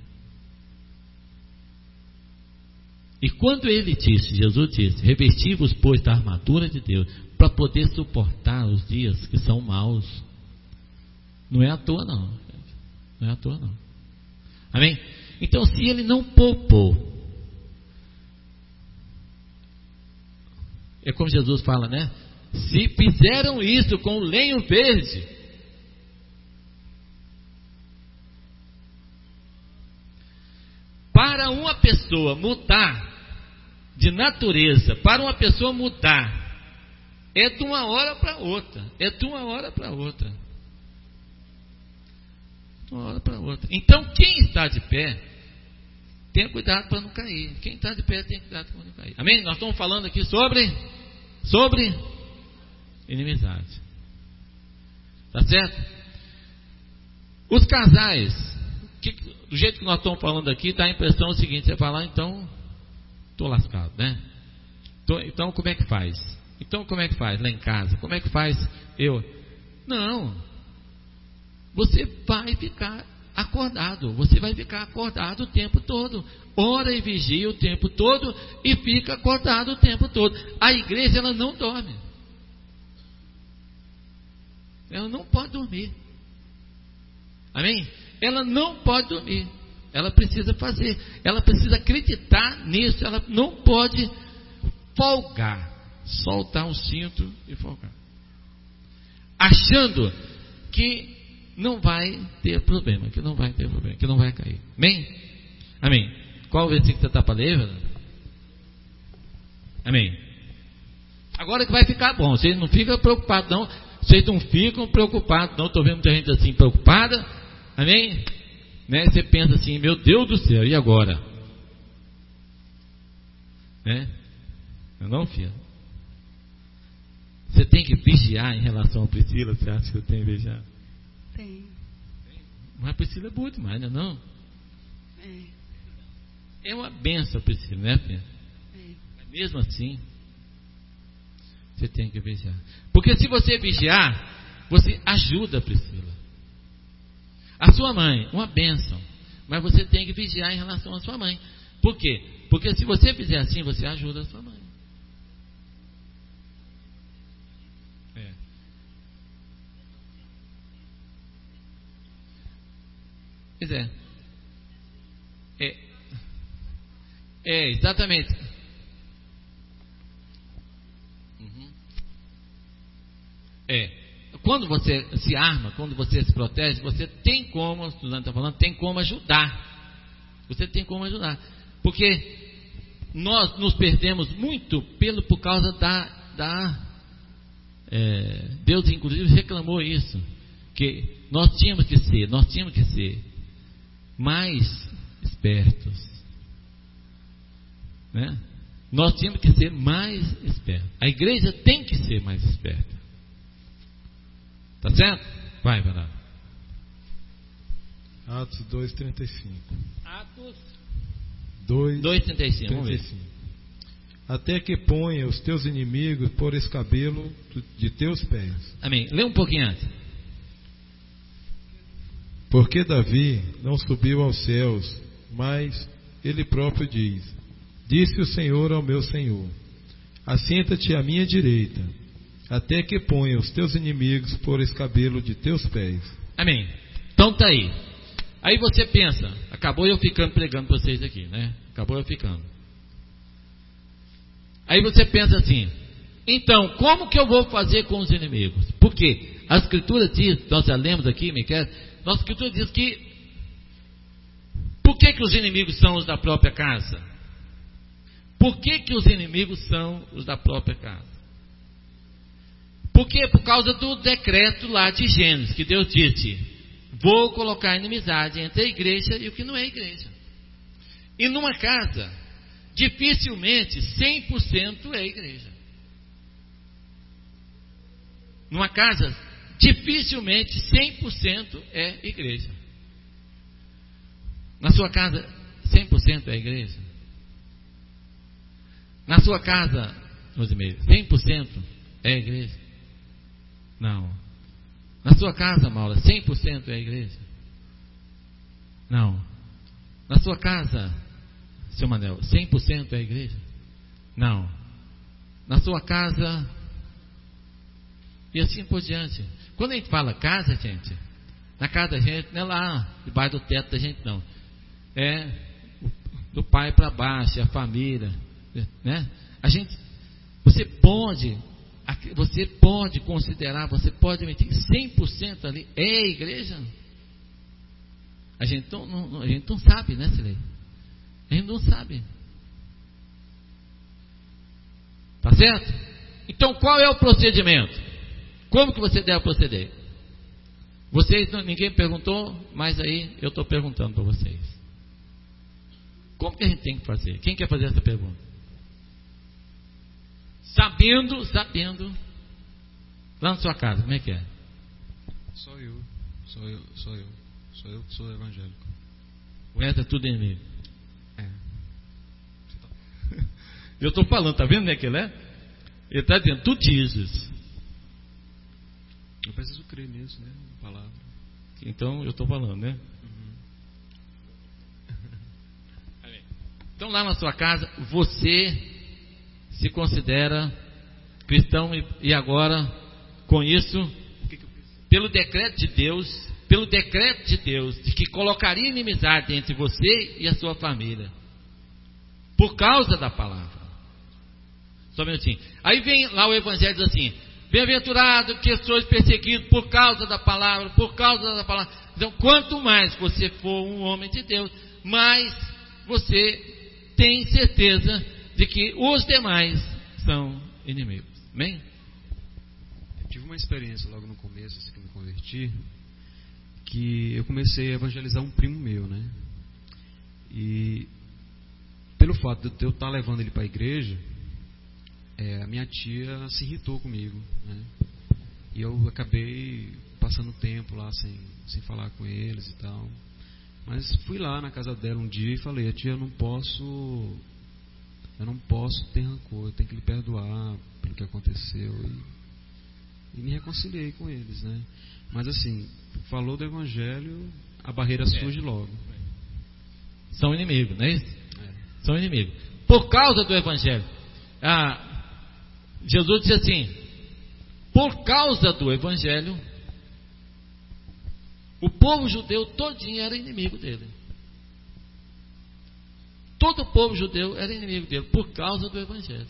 E quando ele disse, Jesus disse, revesti-vos, pois, da armadura de Deus, para poder suportar os dias que são maus. Não é à toa, não. Não é à toa, não. Amém? Então, se ele não poupou, é como Jesus fala, né? Se fizeram isso com o lenho verde, Para uma pessoa mudar de natureza, para uma pessoa mudar, é de uma hora para outra. É de uma hora para outra. De uma hora para outra. Então, quem está de pé, tenha cuidado para não cair. Quem está de pé, tem cuidado para não cair. Amém? Nós estamos falando aqui sobre, sobre inimizade. Tá certo? Os casais, que, do jeito que nós estamos falando aqui, dá a impressão o seguinte: você fala, então, estou lascado, né? Tô, então, como é que faz? Então, como é que faz lá em casa? Como é que faz eu? Não. Você vai ficar acordado. Você vai ficar acordado o tempo todo. Ora e vigia o tempo todo e fica acordado o tempo todo. A igreja, ela não dorme. Ela não pode dormir. Amém? Ela não pode dormir. Ela precisa fazer. Ela precisa acreditar nisso. Ela não pode folgar. Soltar um cinto e folgar. Achando que não vai ter problema. Que não vai ter problema. Que não vai cair. Amém? Amém. Qual o versículo que você está para ler? Amém. Agora que vai ficar bom. Vocês não ficam preocupados não. Vocês não ficam preocupados não. Estou vendo muita gente assim preocupada. Amém? Né? Você pensa assim, meu Deus do céu, e agora? Né? Eu não, filho. Você tem que vigiar em relação a Priscila. Você acha que eu tenho que vigiar? Tem. Mas a Priscila é boa demais, não é não? É. É uma benção a Priscila, né, filha? É. Mas mesmo assim, você tem que vigiar. Porque se você vigiar, você ajuda a Priscila. A sua mãe, uma bênção. Mas você tem que vigiar em relação à sua mãe. Por quê? Porque se você fizer assim, você ajuda a sua mãe. É. Pois é. É. É, exatamente. Uhum. É. Quando você se arma, quando você se protege, você tem como, a Suzana está falando, tem como ajudar. Você tem como ajudar. Porque nós nos perdemos muito pelo, por causa da... da é, Deus inclusive reclamou isso. Que nós tínhamos que ser, nós tínhamos que ser mais espertos. Né? Nós tínhamos que ser mais espertos. A igreja tem que ser mais esperta. Tá certo? Vai, vai lá. Atos dois, trinta e cinco. Atos dois, trinta e cinco. Vamos ver. Até que ponha os teus inimigos por escabelo de teus pés. Amém. Lê um pouquinho antes. Porque Davi não subiu aos céus, mas ele próprio diz: disse o Senhor ao meu Senhor: assenta-te à minha direita, até que ponha os teus inimigos por escabelo de teus pés. Amém. Então tá aí. Aí você pensa, acabou eu ficando pregando para vocês aqui, né? Acabou eu ficando. Aí você pensa assim, então, como que eu vou fazer com os inimigos? Por quê? A Escritura diz, nós já lemos aqui, Miquel, nossa Escritura diz que, por que que os inimigos são os da própria casa? Por que que os inimigos são os da própria casa? Porque por causa do decreto lá de Gênesis, que Deus disse: vou colocar inimizade entre a igreja e o que não é igreja. E numa casa, dificilmente cem por cento é igreja. Numa casa, dificilmente cem por cento é igreja. Na sua casa, cem por cento é igreja. Na sua casa, cem por cento é igreja. Não. Na sua casa, Maura, cem por cento é a igreja? Não. Na sua casa, seu Manel, cem por cento é a igreja? Não. Na sua casa, e assim por diante. Quando a gente fala casa, gente, na casa da gente, não é lá debaixo do teto da gente, não. É do pai para baixo, é a família, né? A gente, você pode... Você pode considerar, você pode admitir que cem por cento ali é igreja? A gente não, não, a gente não sabe, né, Silei? A A gente não sabe. Tá certo? Então qual é o procedimento? Como que você deve proceder? Vocês, ninguém perguntou, mas aí eu estou perguntando para vocês. Como que a gente tem que fazer? Quem quer fazer essa pergunta? Sabendo, sabendo, lá na sua casa, como é que é? Sou eu, sou eu, sou eu, sou eu que sou evangélico. O resto é tudo inimigo. É. Eu estou falando, tá vendo, né, que ele é? Ele está dizendo, tu dizes. Eu preciso crer nisso, né? Palavra. Então eu estou falando, né? Uhum. Então lá na sua casa, você se considera cristão e, e agora, com isso, pelo decreto de Deus, pelo decreto de Deus, de que colocaria inimizade entre você e a sua família, por causa da palavra. Só um minutinho. Aí vem lá o Evangelho diz assim: bem-aventurado que sois perseguidos por causa da palavra, por causa da palavra. Então, quanto mais você for um homem de Deus, mais você tem certeza de que os demais são inimigos. Amém? Eu tive uma experiência logo no começo, assim que eu me converti, que eu comecei a evangelizar um primo meu, né? E pelo fato de eu estar levando ele para a igreja, é, a minha tia se irritou comigo, né? E eu acabei passando tempo lá sem, sem falar com eles e tal. Mas fui lá na casa dela um dia e falei: tia, eu não posso eu não posso ter rancor, eu tenho que lhe perdoar pelo que aconteceu. E, e me reconciliei com eles, né? Mas assim, falou do evangelho, a barreira surge logo. São inimigos, não é isso? É. São inimigos. Por causa do evangelho. Ah, Jesus disse assim: por causa do evangelho, o povo judeu todinho era inimigo dele. Todo o povo judeu era inimigo dele por causa do evangelho.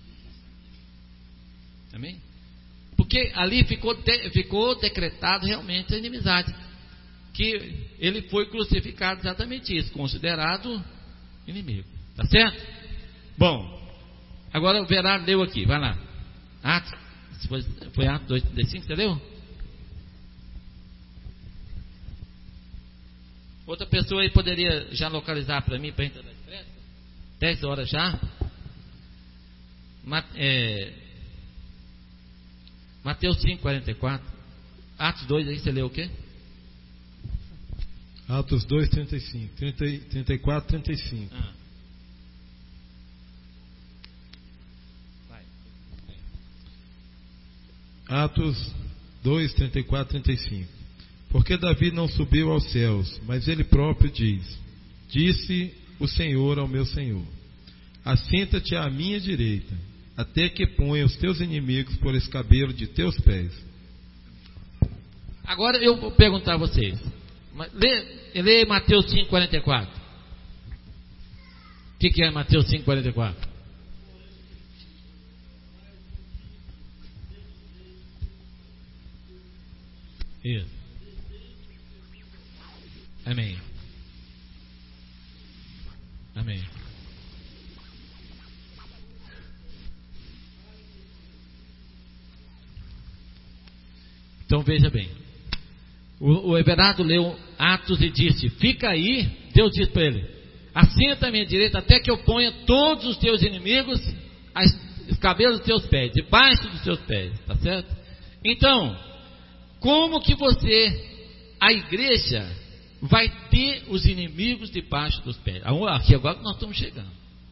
Amém? Porque ali ficou, de, ficou decretado realmente a inimizade, que ele foi crucificado exatamente isso, considerado inimigo. Tá certo? Bom, agora o Verá leu aqui, vai lá. Atos, foi, foi Atos dois, trinta e cinco, você leu? Outra pessoa aí poderia já localizar para mim, para a gente dar expresso? dez horas já. É, Mateus cinco, quarenta e quatro. Atos dois, aí você leu o quê? Atos dois, trinta e cinco. trinta e quatro, trinta e cinco. Ah. Atos dois, trinta e quatro, trinta e cinco. Porque Davi não subiu aos céus, mas ele próprio diz: disse o Senhor ao meu Senhor: assenta-te à minha direita, até que ponha os teus inimigos por escabelo de teus pés. Agora eu vou perguntar a vocês. Lê, lê Mateus cinco, quarenta e quatro. O que, que é Mateus cinco, quarenta e quatro? Isso. Amém. Amém. Então veja bem. O, o Everardo leu Atos e disse: fica aí. Deus disse para ele: assenta à minha direita até que eu ponha todos os teus inimigos aos cabelos dos teus pés, debaixo dos teus pés. Tá certo? Então, como que você, a igreja, vai ter os inimigos debaixo dos pés? Aqui agora que nós estamos chegando.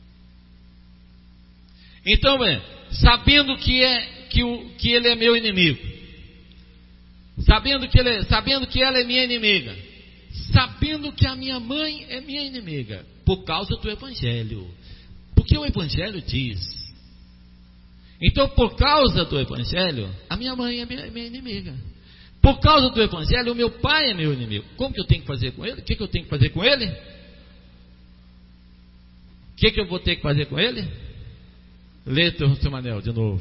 Então, é, sabendo que, é, que, o, que ele é meu inimigo, sabendo que, ele, sabendo que ela é minha inimiga, sabendo que a minha mãe é minha inimiga, por causa do Evangelho, porque o Evangelho diz. Então, por causa do Evangelho, a minha mãe é minha, minha inimiga. Por causa do Evangelho, o meu pai é meu inimigo. Como que eu tenho que fazer com ele? O que, que eu tenho que fazer com ele? O que, que eu vou ter que fazer com ele? Lê, seu Manel, de novo.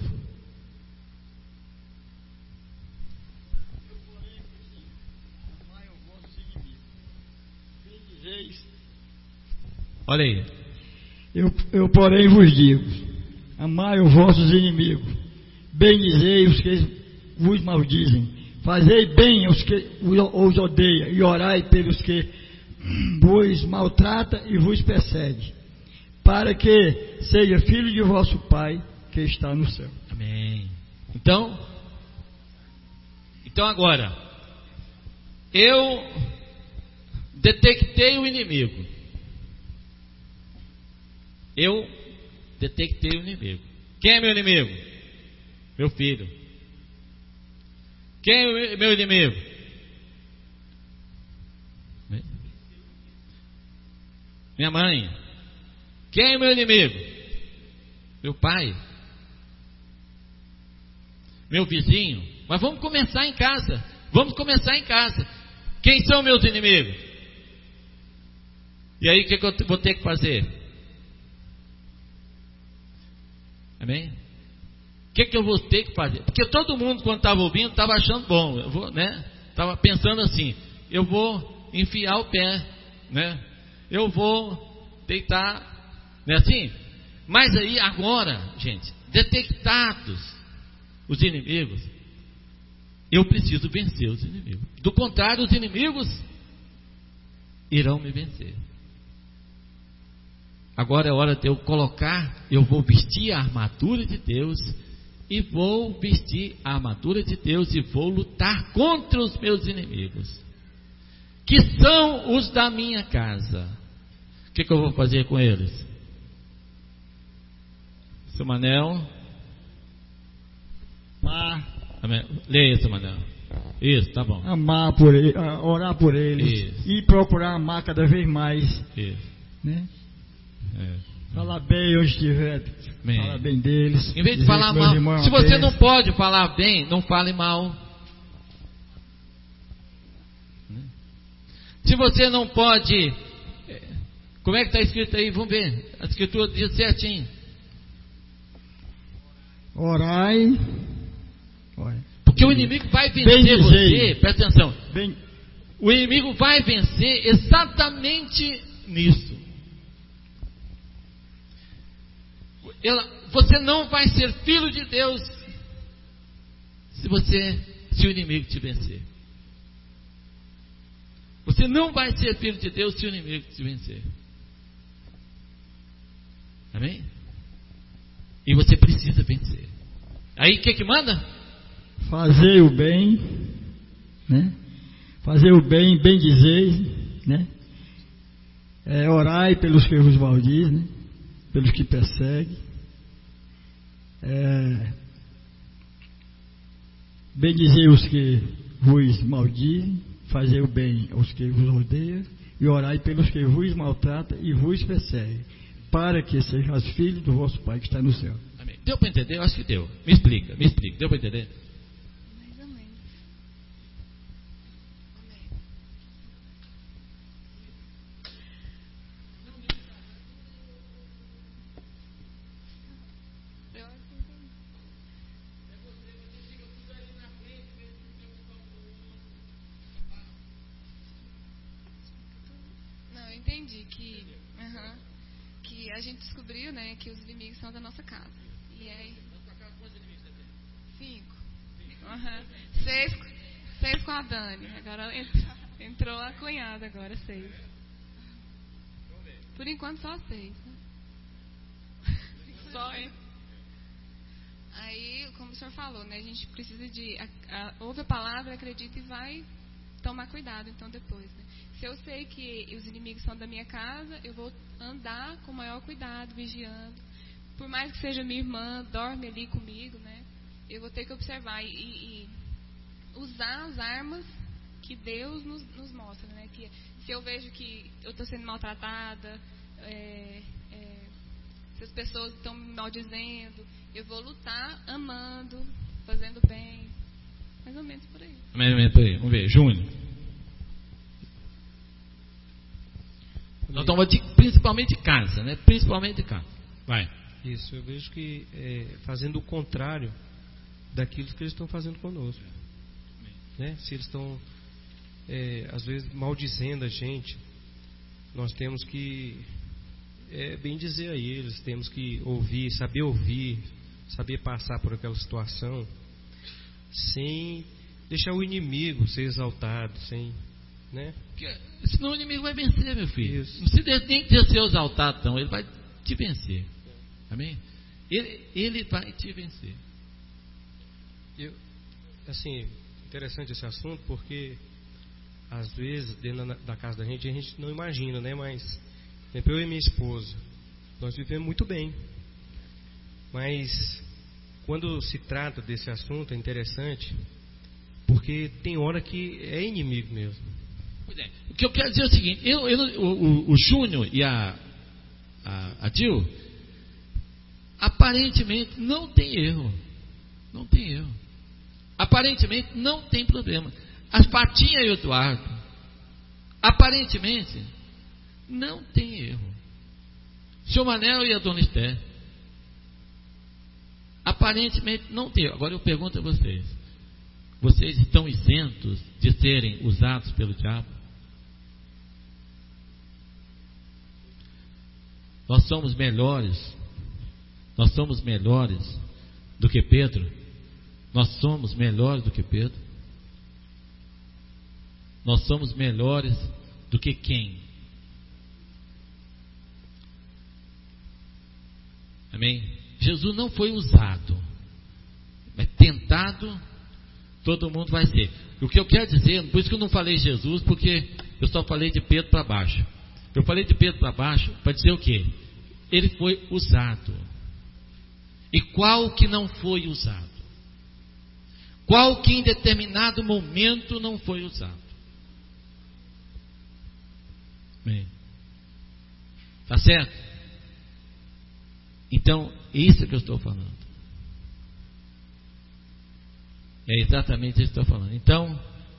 Olha aí. Eu, eu porém vos digo, amai os vossos inimigos, bendizei os que vos maldizem, fazei bem aos que os odeiam, e orai pelos que vos maltrata e vos persegue, para que seja filho de vosso Pai que está no céu. Amém. Então, então agora, eu detectei o inimigo. Eu detectei o inimigo. Quem é meu inimigo? Meu filho. Quem é meu inimigo? Minha mãe. Quem é meu inimigo? Meu pai. Meu vizinho. Mas vamos começar em casa. Vamos começar em casa. Quem são meus inimigos? E aí o que, que eu vou ter que fazer? Amém? O que, que eu vou ter que fazer? Porque todo mundo, quando estava ouvindo, estava achando bom. Eu vou, né? Estava pensando assim: eu vou enfiar o pé, né? Eu vou deitar, não é assim? Mas aí, agora, gente, detectados os inimigos, eu preciso vencer os inimigos. Do contrário, os inimigos irão me vencer. Agora é hora de eu colocar, eu vou vestir a armadura de Deus, e vou vestir a armadura de Deus e vou lutar contra os meus inimigos, que são os da minha casa. O que, que eu vou fazer com eles? Seu Manel. Amar. Leia, seu Manel. Isso, tá bom. Amar por ele, orar por eles. Isso. E procurar amar cada vez mais. Isso. Né? É. Falar bem onde estiver. Bem. Falar bem deles. Em vez de falar mal. Se você não pode falar bem, não fale mal. Se você não pode. Como é que está escrito aí? Vamos ver. A escritura diz certinho. Orai. Porque o inimigo vai vencer você. Presta atenção. Bem... O inimigo vai vencer exatamente nisso. Ela, você não vai ser filho de Deus se você, se o inimigo te vencer. Você não vai ser filho de Deus se o inimigo te vencer. Amém? E você precisa vencer. Aí o que que manda? Fazer o bem, né? Fazer o bem, bem dizer, né? É, orai pelos que vos maldizem, né? Pelos que perseguem. É, bem dizer os que vos maldizem, fazer o bem aos que vos odeiam, e orai pelos que vos maltratam e vos perseguem, para que sejais filhos do vosso Pai que está no céu. Amém. Deu para entender? Eu acho que deu. Me explica, me explica. Deu para entender? Mais ou menos. Não, eu entendi que, uhum, que a gente descobriu, né, que os inimigos são da nossa casa. E aí, cinco. Uhum. Seis, seis com a Dani. Agora entrou, entrou a cunhada agora, seis. Por enquanto só seis, né? Só, hein? Aí, como o senhor falou, né, a gente precisa de a, a, ouve a palavra, acredita e vai tomar cuidado então depois, né? Se eu sei que os inimigos são da minha casa, eu vou andar com maior cuidado, vigiando. Por mais que seja minha irmã, dorme ali comigo, né? Eu vou ter que observar e, e usar as armas que Deus nos, nos mostra, né? Que se eu vejo que eu estou sendo maltratada, é, é, se as pessoas estão me maldizendo, eu vou lutar amando, fazendo bem. Mais ou menos por aí. Mais ou menos por aí. Vamos ver. Júnior. Nós estamos de, principalmente de casa, né? Principalmente de casa. Vai. Isso, eu vejo que é, fazendo o contrário daquilo que eles estão fazendo conosco. Né? Se eles estão, é, às vezes, maldizendo a gente, nós temos que é bem dizer a eles, temos que ouvir, saber ouvir, saber passar por aquela situação, sem deixar o inimigo ser exaltado, sem, né? Porque, senão o inimigo vai vencer, meu filho. Isso. Não se tem que ser exaltado, não. Ele vai te vencer. Amém? Ele, ele vai te vencer. Eu, assim, interessante esse assunto, porque às vezes dentro da casa da gente a gente não imagina, né? Mas eu e minha esposa, nós vivemos muito bem. Mas quando se trata desse assunto é interessante, porque tem hora que é inimigo mesmo. Pois é. O que eu quero dizer é o seguinte: eu, eu, o, o, o Júnior e a, a, a Dil, aparentemente não tem erro. Não tem erro. Aparentemente não tem problema. As Patinhas e o Eduardo, aparentemente não tem erro. O senhor Manel e a dona Esther, aparentemente não tem. Agora eu pergunto a vocês: vocês estão isentos de serem usados pelo diabo? Nós somos melhores, nós somos melhores do que Pedro? Nós somos melhores do que Pedro? Nós somos melhores do que quem? Amém? Jesus não foi usado, mas tentado todo mundo vai ser. O que eu quero dizer, por isso que eu não falei Jesus, porque eu só falei de Pedro para baixo. Eu falei de Pedro para baixo para dizer o quê? Ele foi usado. E qual que não foi usado? Qual que em determinado momento não foi usado? Bem, tá certo? Então, isso que eu estou falando. É exatamente isso que eu estou falando. Então,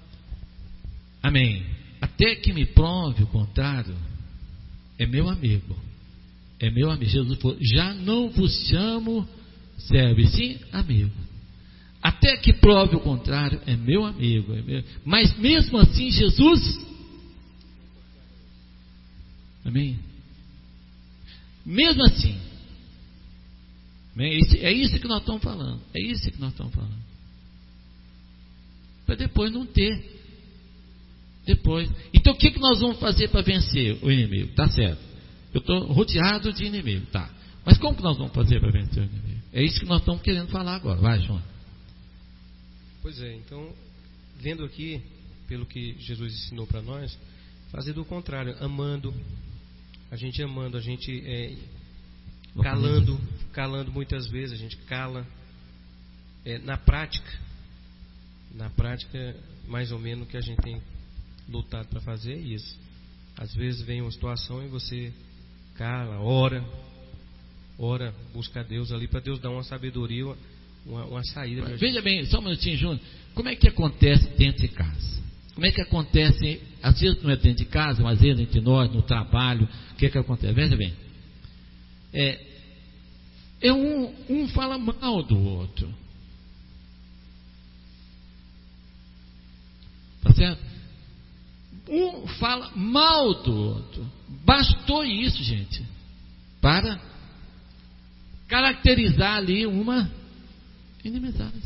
amém. Até que me prove o contrário, é meu amigo. É meu amigo. Jesus falou: já não vos chamo servo, e sim amigo. Até que prove o contrário, é meu amigo. É meu... Mas mesmo assim, Jesus, amém? Mesmo assim, amém? É isso que nós estamos falando. É isso que nós estamos falando. Para depois não ter. Depois. Então o que, que nós vamos fazer para vencer o inimigo? Tá certo. Eu estou rodeado de inimigo, tá. Mas como que nós vamos fazer para vencer o inimigo? É isso que nós estamos querendo falar agora. Vai, João. Pois é, então, vendo aqui, pelo que Jesus ensinou para nós, fazer do contrário, amando, a gente amando, a gente é, calando, calando muitas vezes, a gente cala, é, na prática, na prática, mais ou menos o que a gente tem lutado para fazer é isso. Às vezes vem uma situação e você cala, ora, ora, busca a Deus ali para Deus dar uma sabedoria, Uma, uma saída. Veja bem, só um minutinho, Júnior. Como é que acontece dentro de casa? Como é que acontece? Às vezes não é dentro de casa, mas às vezes entre nós, no trabalho. O que é que acontece? Veja bem. É, é um, um fala mal do outro. Tá certo? Um fala mal do outro. Bastou isso, gente, para caracterizar ali uma inimizade.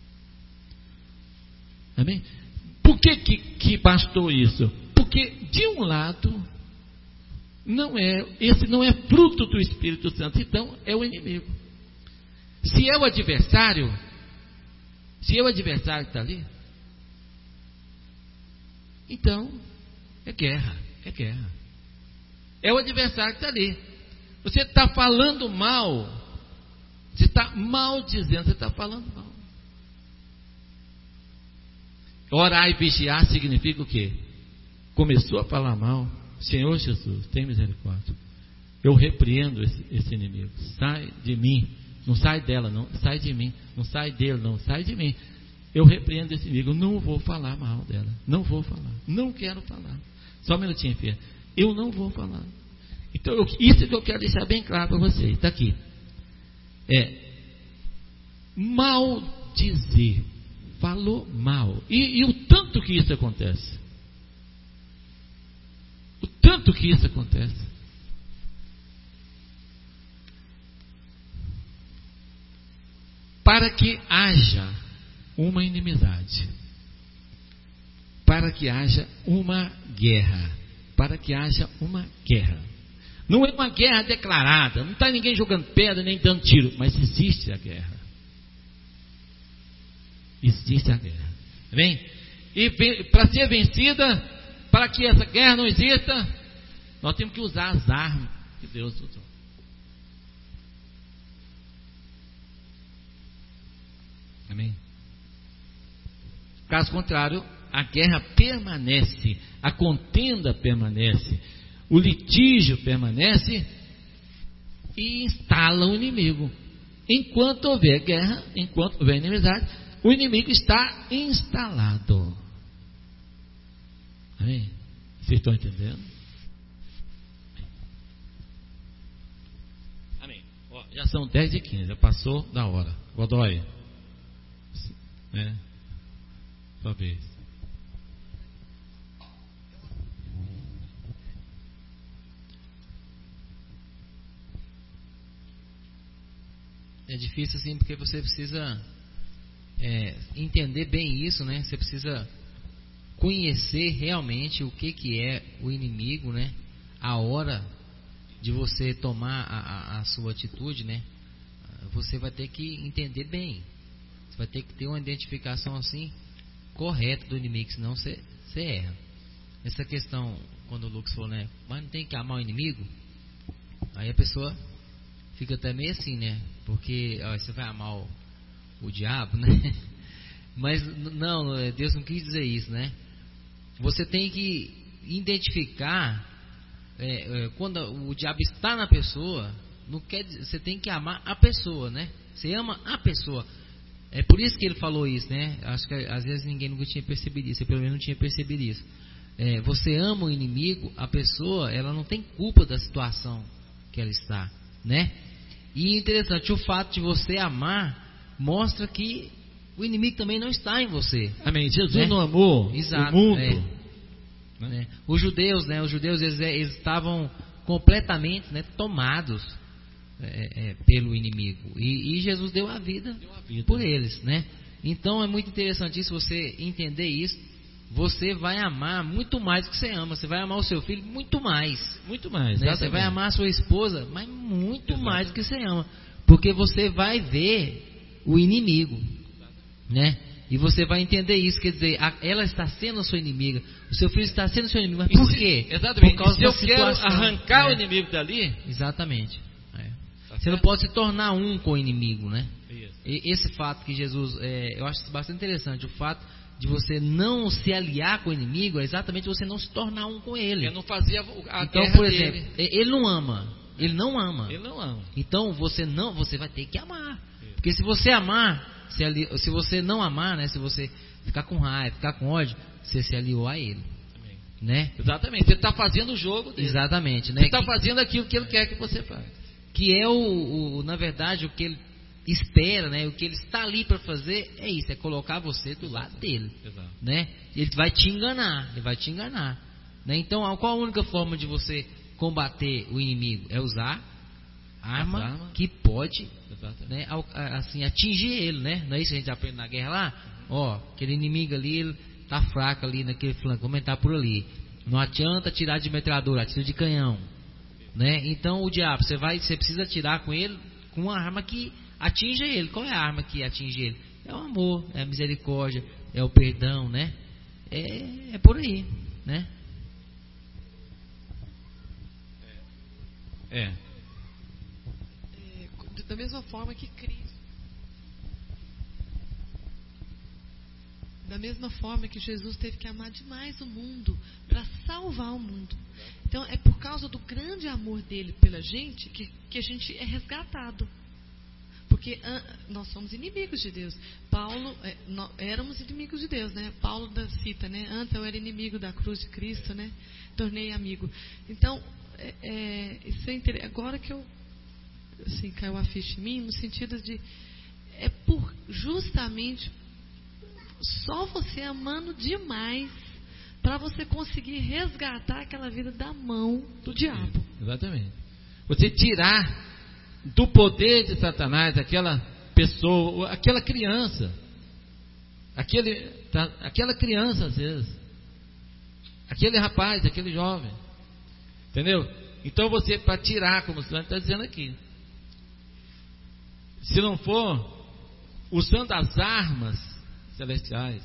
Amém? Por que, que que bastou isso? Porque de um lado não é, esse não é fruto do Espírito Santo, então é o inimigo. Se é o adversário, se é o adversário que está ali, então é guerra, é guerra. É o adversário que está ali. Você está falando mal, você está maldizendo, você está falando mal. Orar e vigiar significa o quê? Começou a falar mal, Senhor Jesus, tem misericórdia. Eu repreendo esse, esse inimigo. Sai de mim. Não sai dela, não. Sai de mim. Não sai dele, não. Sai de mim. Eu repreendo esse inimigo. Não vou falar mal dela. Não vou falar. Não quero falar. Só um minutinho, filha. Eu não vou falar. Então, eu, isso que eu quero deixar bem claro para vocês. Está aqui. É maldizer. Falou mal. E, e o tanto que isso acontece. O tanto que isso acontece. para que haja uma inimizade, para que haja uma guerra, para que haja uma guerra. Não é uma guerra declarada, não está ninguém jogando pedra nem dando tiro, mas existe a guerra. Existe a guerra. Bem? E para ser vencida, para que essa guerra não exista, nós temos que usar as armas que Deus usou. Amém? Caso contrário, a guerra permanece, a contenda permanece, o litígio permanece e instala o inimigo. Enquanto houver guerra, enquanto houver inimizade, o inimigo está instalado. Amém? Vocês estão entendendo? Amém. Ó, já são dez e quinze, já passou da hora. Godoy. Né? Sua vez. É difícil assim porque você precisa é, entender bem isso, né? Você precisa conhecer realmente o que, que é o inimigo, né? A hora de você tomar a, a, a sua atitude, né? Você vai ter que entender bem. Você vai ter que ter uma identificação assim correta do inimigo, senão você, você erra. Essa questão, quando o Lucas falou, né? Mas não tem que amar o inimigo? Aí a pessoa fica até meio assim, né? Porque ó, você vai amar o, o diabo, né? Mas não, Deus não quis dizer isso, né? Você tem que identificar é, é, quando o diabo está na pessoa. Não quer dizer, você tem que amar a pessoa, né? Você ama a pessoa. É por isso que ele falou isso, né? Acho que às vezes ninguém nunca tinha percebido isso. Eu pelo menos não tinha percebido isso. É, você ama o inimigo, a pessoa, ela não tem culpa da situação que ela está, né? E interessante, o fato de você amar mostra que o inimigo também não está em você. Amém. Jesus, né? não amou Exato, o mundo. É. Né? Os judeus, né? Os judeus eles, eles estavam completamente, né, tomados é, é, pelo inimigo. E, e Jesus deu a vida, deu a vida por eles, né? Então é muito interessante isso, você entender isso. Você vai amar muito mais do que você ama. Você vai amar o seu filho muito mais. Muito mais. Né? Você vai amar a sua esposa, mas muito exatamente. Mais do que você ama. Porque você vai ver o inimigo, né? E você vai entender isso. Quer dizer, a, ela está sendo a sua inimiga. O seu filho está sendo seu inimigo. Mas por se, quê? Exatamente. Por causa e se da eu situação, quero arrancar né? o inimigo dali... Exatamente. É. Tá você certo? não pode se tornar um com o inimigo, né? Isso. E esse fato que Jesus... É, eu acho bastante interessante. O fato... de você não se aliar com o inimigo é exatamente você não se tornar um com ele. Eu não fazia a então, guerra por exemplo, dele. ele não ama, ele não ama. Ele não ama. Então você não, você vai ter que amar. Isso. Porque se você amar, se, ali, se você não amar, né, se você ficar com raiva, ficar com ódio, você se aliou a ele. Amém. Né? Exatamente. Você está fazendo o jogo dele. Exatamente, né? Você está fazendo aquilo que ele quer que você faça. Que é o, o na verdade, o que ele espera, né? O que ele está ali para fazer é isso, é colocar você do lado dele. Exato. Né? Ele vai te enganar, ele vai te enganar, né? Então, qual a única forma de você combater o inimigo? É usar arma, arma. que pode, né, assim, atingir ele, né? Não é isso que a gente aprende na guerra lá? Uhum. Ó, aquele inimigo ali, ele tá fraco ali naquele flanco, vamos entrar por ali. Não adianta tirar de metralhadora, atira de canhão, né? Então, o diabo, você vai, você precisa atirar com ele com uma arma que atinja ele. Qual é a arma que atinge ele? É o amor, é a misericórdia, é o perdão, né? É, é por aí, né? É. é. Da mesma forma que Cristo, da mesma forma que Jesus teve que amar demais o mundo para salvar o mundo. Então é por causa do grande amor dele pela gente que, que a gente é resgatado. Porque ah, nós somos inimigos de Deus. Paulo, é, nós éramos inimigos de Deus, né? Paulo da cita, né? Antes eu era inimigo da cruz de Cristo, né? Tornei amigo. Então, é, é, isso é inter... agora que eu, assim, caiu a ficha em mim, no sentido de, é por justamente só você amando demais para você conseguir resgatar aquela vida da mão do diabo. Exatamente. Você tirar do poder de Satanás aquela pessoa, aquela criança, aquele, tá, aquela criança às vezes, aquele rapaz, aquele jovem, entendeu? Então você, para tirar, como o senhor está dizendo aqui, se não for usando as armas celestiais,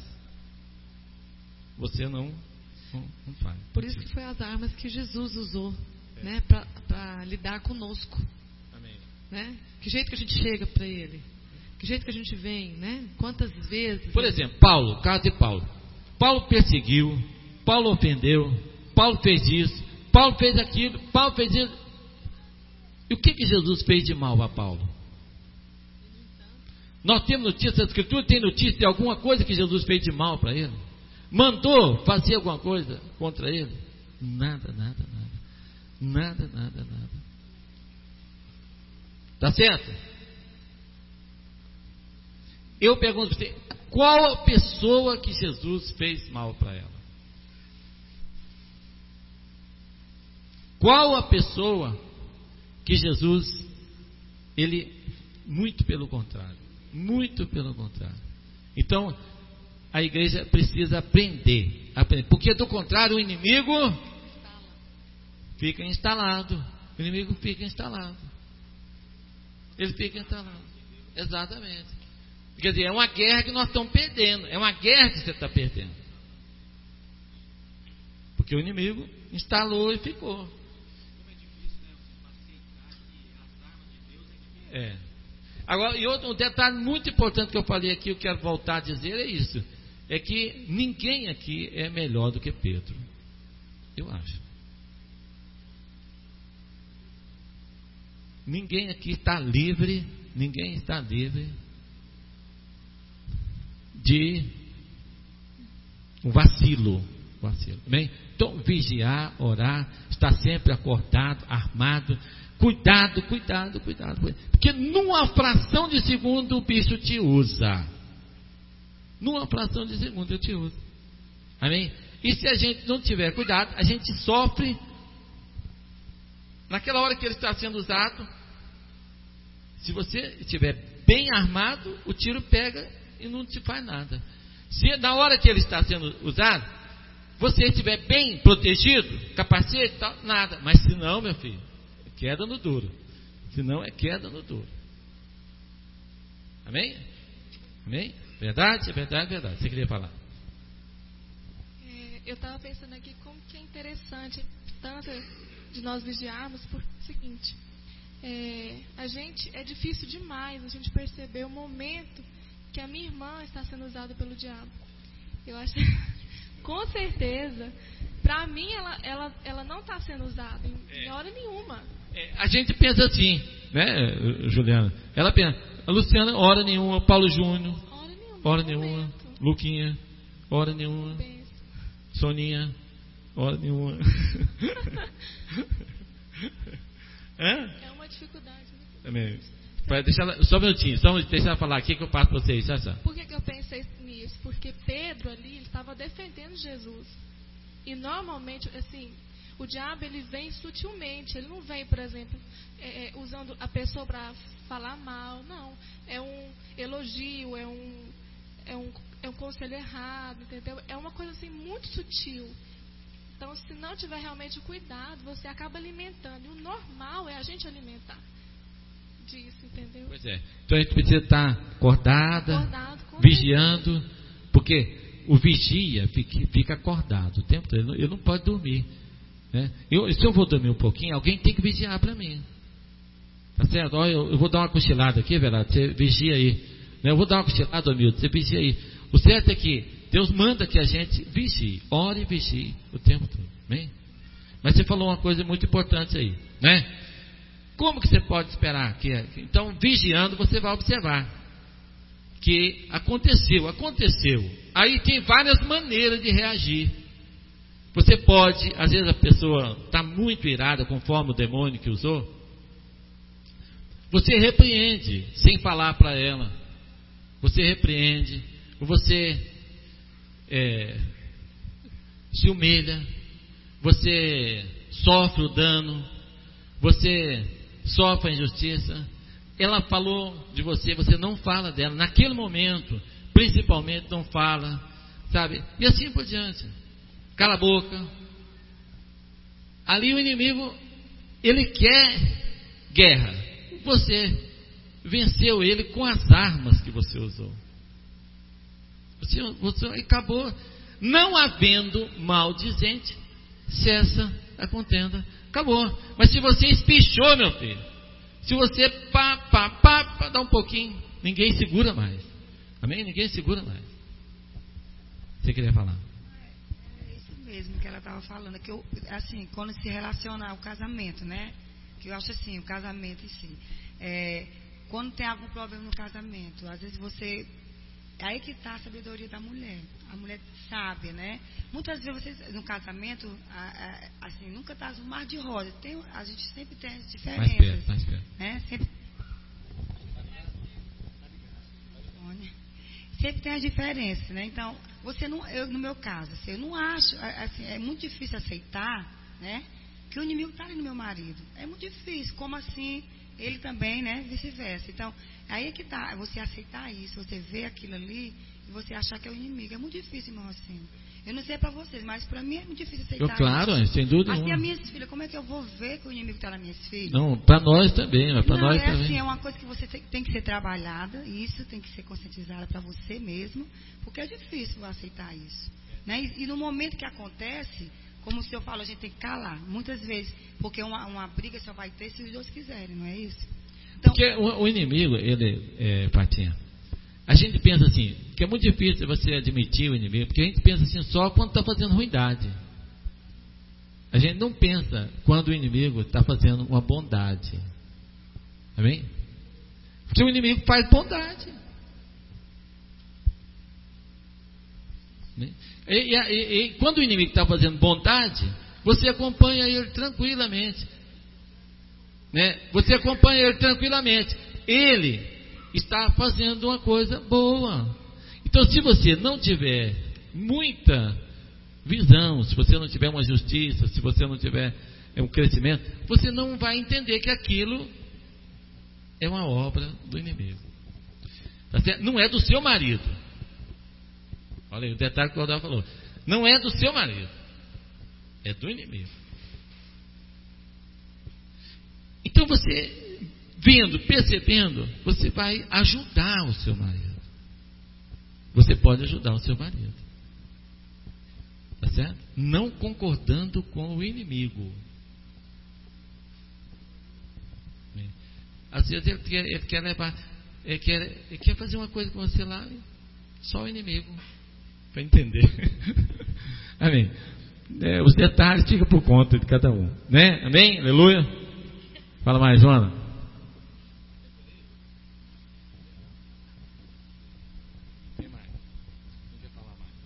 você não, não, não faz. Por isso que foi as armas que Jesus usou, é. né, para lidar conosco. Amém. Né? Que jeito que a gente chega para Ele? Que jeito que a gente vem, né? Quantas vezes... Por exemplo, Paulo, caso de Paulo. Paulo perseguiu, Paulo ofendeu, Paulo fez isso, Paulo fez aquilo, Paulo fez isso. E o que que Jesus fez de mal a Paulo? Nós temos notícia, a Escritura tem notícia de alguma coisa que Jesus fez de mal para ele? Mandou fazer alguma coisa contra ele? Nada, nada, nada. Nada, nada, nada. Tá certo? Eu pergunto para você, qual a pessoa que Jesus fez mal para ela? Qual a pessoa que Jesus, ele, muito pelo contrário, muito pelo contrário. Então, a igreja precisa aprender, aprender, porque do contrário o inimigo fica instalado, o inimigo fica instalado, ele fica instalado, exatamente. Quer dizer, é uma guerra que nós estamos perdendo, é uma guerra que você está perdendo, porque o inimigo instalou e ficou. É. Agora, e outro um detalhe muito importante que eu falei aqui, eu quero voltar a dizer, é isso, é que ninguém aqui é melhor do que Pedro, eu acho. Ninguém aqui está livre, ninguém está livre de um vacilo, vacilo, bem? Então, vigiar, orar, estar sempre acordado, armado, cuidado, cuidado, cuidado, porque numa fração de segundo o bicho te usa, numa fração de segundo ele te usa, amém? E se a gente não tiver cuidado, a gente sofre. Naquela hora que ele está sendo usado, se você estiver bem armado, o tiro pega e não te faz nada. Se na hora que ele está sendo usado, você estiver bem protegido, capacete, tal, nada. Mas se não, meu filho, é queda no duro. Se não, é queda no duro. Amém? Amém? Verdade? É verdade, é verdade. Você queria falar? É, eu estava pensando aqui como que é interessante tanto de nós vigiarmos, porque é o seguinte, é, a gente, é difícil demais a gente perceber o momento que a minha irmã está sendo usada pelo diabo. Eu acho, com certeza, para mim ela, ela, ela não está sendo usada em, é. em hora nenhuma. É, a gente pensa assim, né, Juliana? Ela pensa, a Luciana, hora nenhuma, Paulo Júnior, hora nenhuma, hora nenhuma Luquinha, hora nenhuma, Soninha, hora nenhuma. É? É uma dificuldade. Também. Deixa ela, só um minutinho, só deixa ela falar aqui que eu passo para vocês. Já, já. Por que, que eu pensei nisso? Porque Pedro ali ele estava defendendo Jesus. E normalmente, assim, o diabo ele vem sutilmente. Ele não vem, por exemplo, é, usando a pessoa para falar mal. Não. É um elogio, é um, é um, é um conselho errado, entendeu? É uma coisa assim muito sutil. Então, se não tiver realmente cuidado, você acaba alimentando. E o normal é a gente alimentar disso, entendeu? Pois é. Então a gente precisa estar acordada, acordado, vigiando, certeza. Porque o vigia fica, fica acordado o tempo todo. Ele não pode dormir, né? Eu, se eu vou dormir um pouquinho, alguém tem que vigiar para mim. Tá certo? Olha, eu, eu vou dar uma cochilada aqui, verdade? Você vigia aí. Né? Eu vou dar uma cochilada, Milton, você vigia aí. O certo é que Deus manda que a gente vigie, ore e vigie o tempo todo, bem? Mas você falou uma coisa muito importante aí, né? Como que você pode esperar? Que, então, vigiando, você vai observar que aconteceu, aconteceu. Aí tem várias maneiras de reagir. Você pode, às vezes a pessoa está muito irada, conforme o demônio que usou. Você repreende, sem falar para ela. Você repreende, você é, se humilha, você sofre o dano, você sofre a injustiça, ela falou de você, você não fala dela. Naquele momento, principalmente, não fala, sabe? E assim por diante. Cala a boca. Ali o inimigo, ele quer guerra. Você venceu ele com as armas que você usou. Você, você acabou. Não havendo maldizente, cessa a contenda. Acabou. Mas se você espichou, meu filho, se você pá, pá, pá, pá, dá um pouquinho, ninguém segura mais. Amém? Ninguém segura mais. Você queria falar? É isso mesmo que ela estava falando, que eu, assim, quando se relaciona ao casamento, né? Que eu acho assim, o casamento em si. É, quando tem algum problema no casamento, às vezes você... Aí que está a sabedoria da mulher. A mulher sabe, né? Muitas vezes vocês, no casamento, a, a, assim, nunca está um mar de rosa. Tem, a gente sempre tem as diferenças. Mais perto, mais perto. Né? Sempre... sempre tem as diferenças, né? Então, você não, eu, no meu caso, assim, eu não acho, assim, é muito difícil aceitar, né? Que o inimigo está ali no meu marido. É muito difícil. Como assim? Ele também, né? Vice-versa. Então, aí é que tá, você aceitar isso, você vê aquilo ali e você achar que é o inimigo. É muito difícil, irmão, assim. Eu não sei para vocês, mas para mim é muito difícil aceitar eu, claro, isso. Sem dúvida assim, nenhuma. As minhas filhas, como é que eu vou ver que o inimigo está nas minhas filhas? Não, para nós também, mas para nós é também. Assim, é uma coisa que você tem que ser trabalhada, e isso tem que ser conscientizada para você mesmo, porque é difícil aceitar isso. Né? E, e no momento que acontece... Como o senhor fala, a gente tem que calar. Muitas vezes, porque uma, uma briga só vai ter se os dois quiserem, não é isso? Então, porque o, o inimigo, ele, é, Patinha, a gente pensa assim, que é muito difícil você admitir o inimigo, porque a gente pensa assim só quando está fazendo ruindade. A gente não pensa quando o inimigo está fazendo uma bondade. Amém? Porque o inimigo faz bondade. Amém? E, e, e, e quando o inimigo está fazendo bondade, você acompanha ele tranquilamente, né? Você acompanha ele tranquilamente. Ele está fazendo uma coisa boa. Então, se você não tiver muita visão, se você não tiver uma justiça, se você não tiver um crescimento, você não vai entender que aquilo é uma obra do inimigo. Tá certo? Não é do seu marido. Olha aí, o detalhe que o Rodolfo falou. Não é do seu marido. É do inimigo. Então você, vendo, percebendo, você vai ajudar o seu marido. Você pode ajudar o seu marido. Tá certo? Não concordando com o inimigo. Às vezes ele quer, ele quer levar, ele quer, ele quer fazer uma coisa com você lá, só o inimigo. Para entender. Amém. É, os detalhes ficam por conta de cada um. Né? Amém? Aleluia. Fala mais, Joana. Tem mais. Não quer falar mais.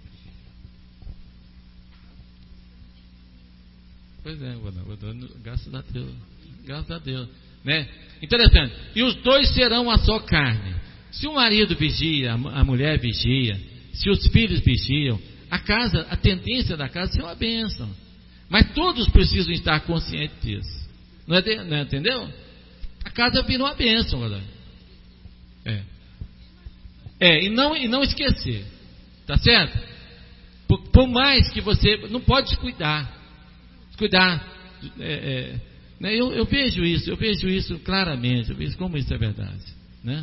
Pois é, vou dar, vou dar, graças a Deus. Graças a Deus. Né? Interessante. E os dois serão uma só carne. Se o marido vigia, a mulher vigia, se os filhos vigiam, a casa, a tendência da casa é uma bênção. Mas todos precisam estar conscientes disso. Não é, de, não é, entendeu? A casa vira uma bênção, galera. É. É, e não, e não esquecer. Tá certo? Por, por mais que você não pode descuidar. Descuidar. É, é, né? eu, eu vejo isso, eu vejo isso claramente, eu vejo como isso é verdade. Né?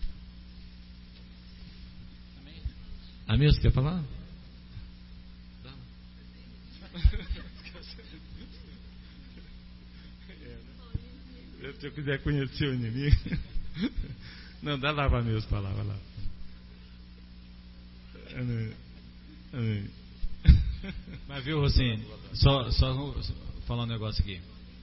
Amém? Você quer falar? Se eu quiser conhecer o inimigo, não, dá lá para Deus falar, vai lá. Amém. Amém. Mas viu, Rocinho, só, só falar um negócio aqui.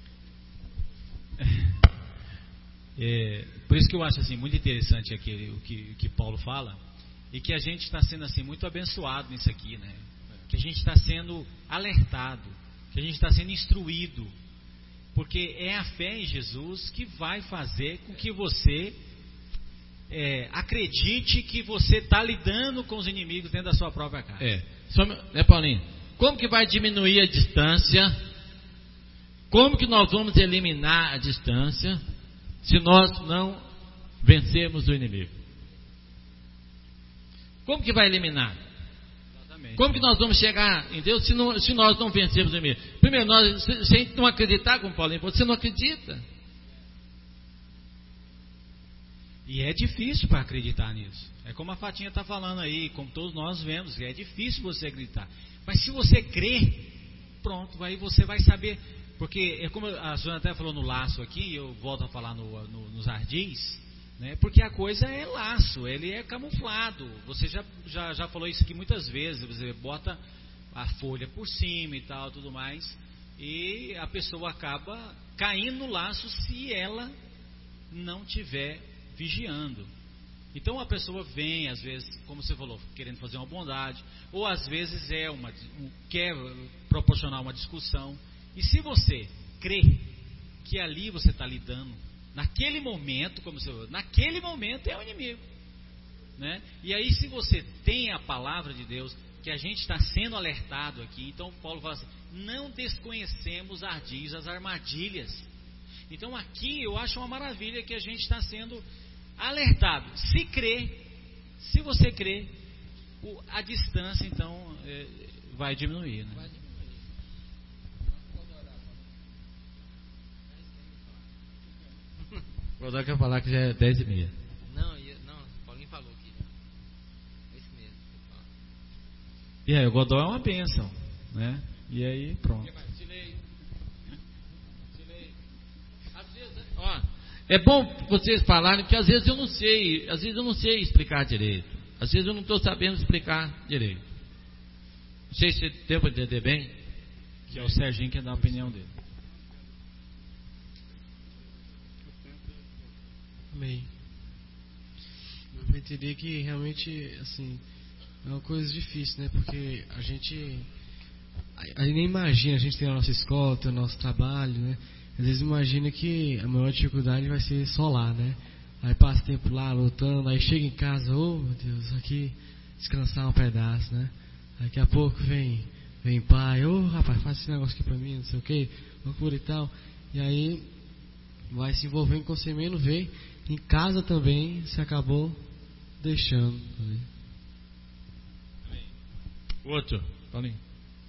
É, por isso que eu acho assim, muito interessante aqui, o que, que Paulo fala. E que a gente está sendo assim muito abençoado nisso aqui, né? Que a gente está sendo alertado, que a gente está sendo instruído, porque é a fé em Jesus que vai fazer com que você é, acredite que você está lidando com os inimigos dentro da sua própria casa. É, só, né, Paulinho? Como que vai diminuir a distância? Como que nós vamos eliminar a distância se nós não vencermos o inimigo. Como que vai eliminar? Como que nós vamos chegar em Deus se, não, se nós não vencermos o inimigo? Primeiro, nós, se, se a gente não acreditar, como Paulinho falou, você não acredita. E é difícil para acreditar nisso. É como a Fatinha está falando aí, como todos nós vemos, é difícil você acreditar. Mas se você crer, pronto, aí você vai saber. Porque é como a senhora até falou no laço aqui, eu volto a falar no, no, nos jardins, né? Porque a coisa é laço, ele é camuflado. Você já, já, já falou isso aqui muitas vezes, você bota a folha por cima e tal, tudo mais, e a pessoa acaba caindo no laço se ela não tiver vigiando. Então a pessoa vem, às vezes, como você falou, querendo fazer uma bondade, ou às vezes é uma, um, quer proporcionar uma discussão. E se você crê que ali você está lidando, naquele momento, como você falou, naquele momento é o inimigo, né? E aí, se você tem a palavra de Deus, que a gente está sendo alertado aqui, então Paulo fala assim: não desconhecemos ardis as armadilhas. Então aqui eu acho uma maravilha que a gente está sendo alertado. Se crê, se você crê, o, a distância então é, vai diminuir, né? Vai diminuir. O Godó quer falar que já é dez e meia. Não, eu, não, o Paulinho falou aqui. É isso mesmo. E aí, o Godó é uma bênção, né? E aí, pronto. Ó, é bom vocês falarem, porque às vezes eu não sei, às vezes eu não sei explicar direito. Às vezes eu não estou sabendo explicar direito. Não sei se deu para entender bem. Que é o Serginho que dá a opinião dele. Amém. Eu entendi que realmente, assim, é uma coisa difícil, né? Porque a gente, a gente nem imagina, a gente tem a nossa escola, tem o nosso trabalho, né? Às vezes imagina que a maior dificuldade vai ser só lá, né? Aí passa tempo lá lutando, aí chega em casa, oh meu Deus, aqui descansar um pedaço, né? Daqui a pouco vem, vem pai, ô oh, rapaz, faz esse negócio aqui pra mim, não sei o que, loucura e tal. E aí vai se envolvendo com você mesmo, vê. Em casa também se acabou deixando. Outro, Paulinho.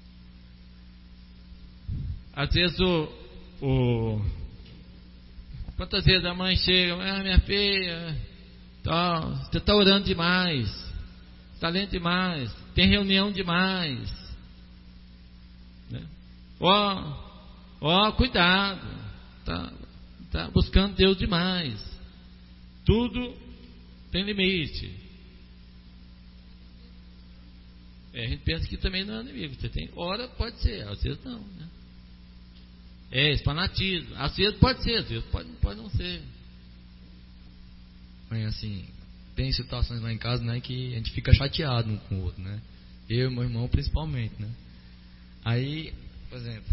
Às vezes o, o quantas vezes a mãe chega, ah, minha filha, tá, você está orando demais, está lendo demais, tem reunião demais, né? Ó, ó, cuidado, tá, tá buscando Deus demais. Tudo tem limite. É, a gente pensa que também não é inimigo. Você tem hora, pode ser, às vezes não, né? É, esse fanatismo. Às vezes pode ser, às vezes pode, pode não ser. Mas assim, tem situações lá em casa, né, que a gente fica chateado um com o outro, né? Eu e meu irmão principalmente, né? Aí, por exemplo,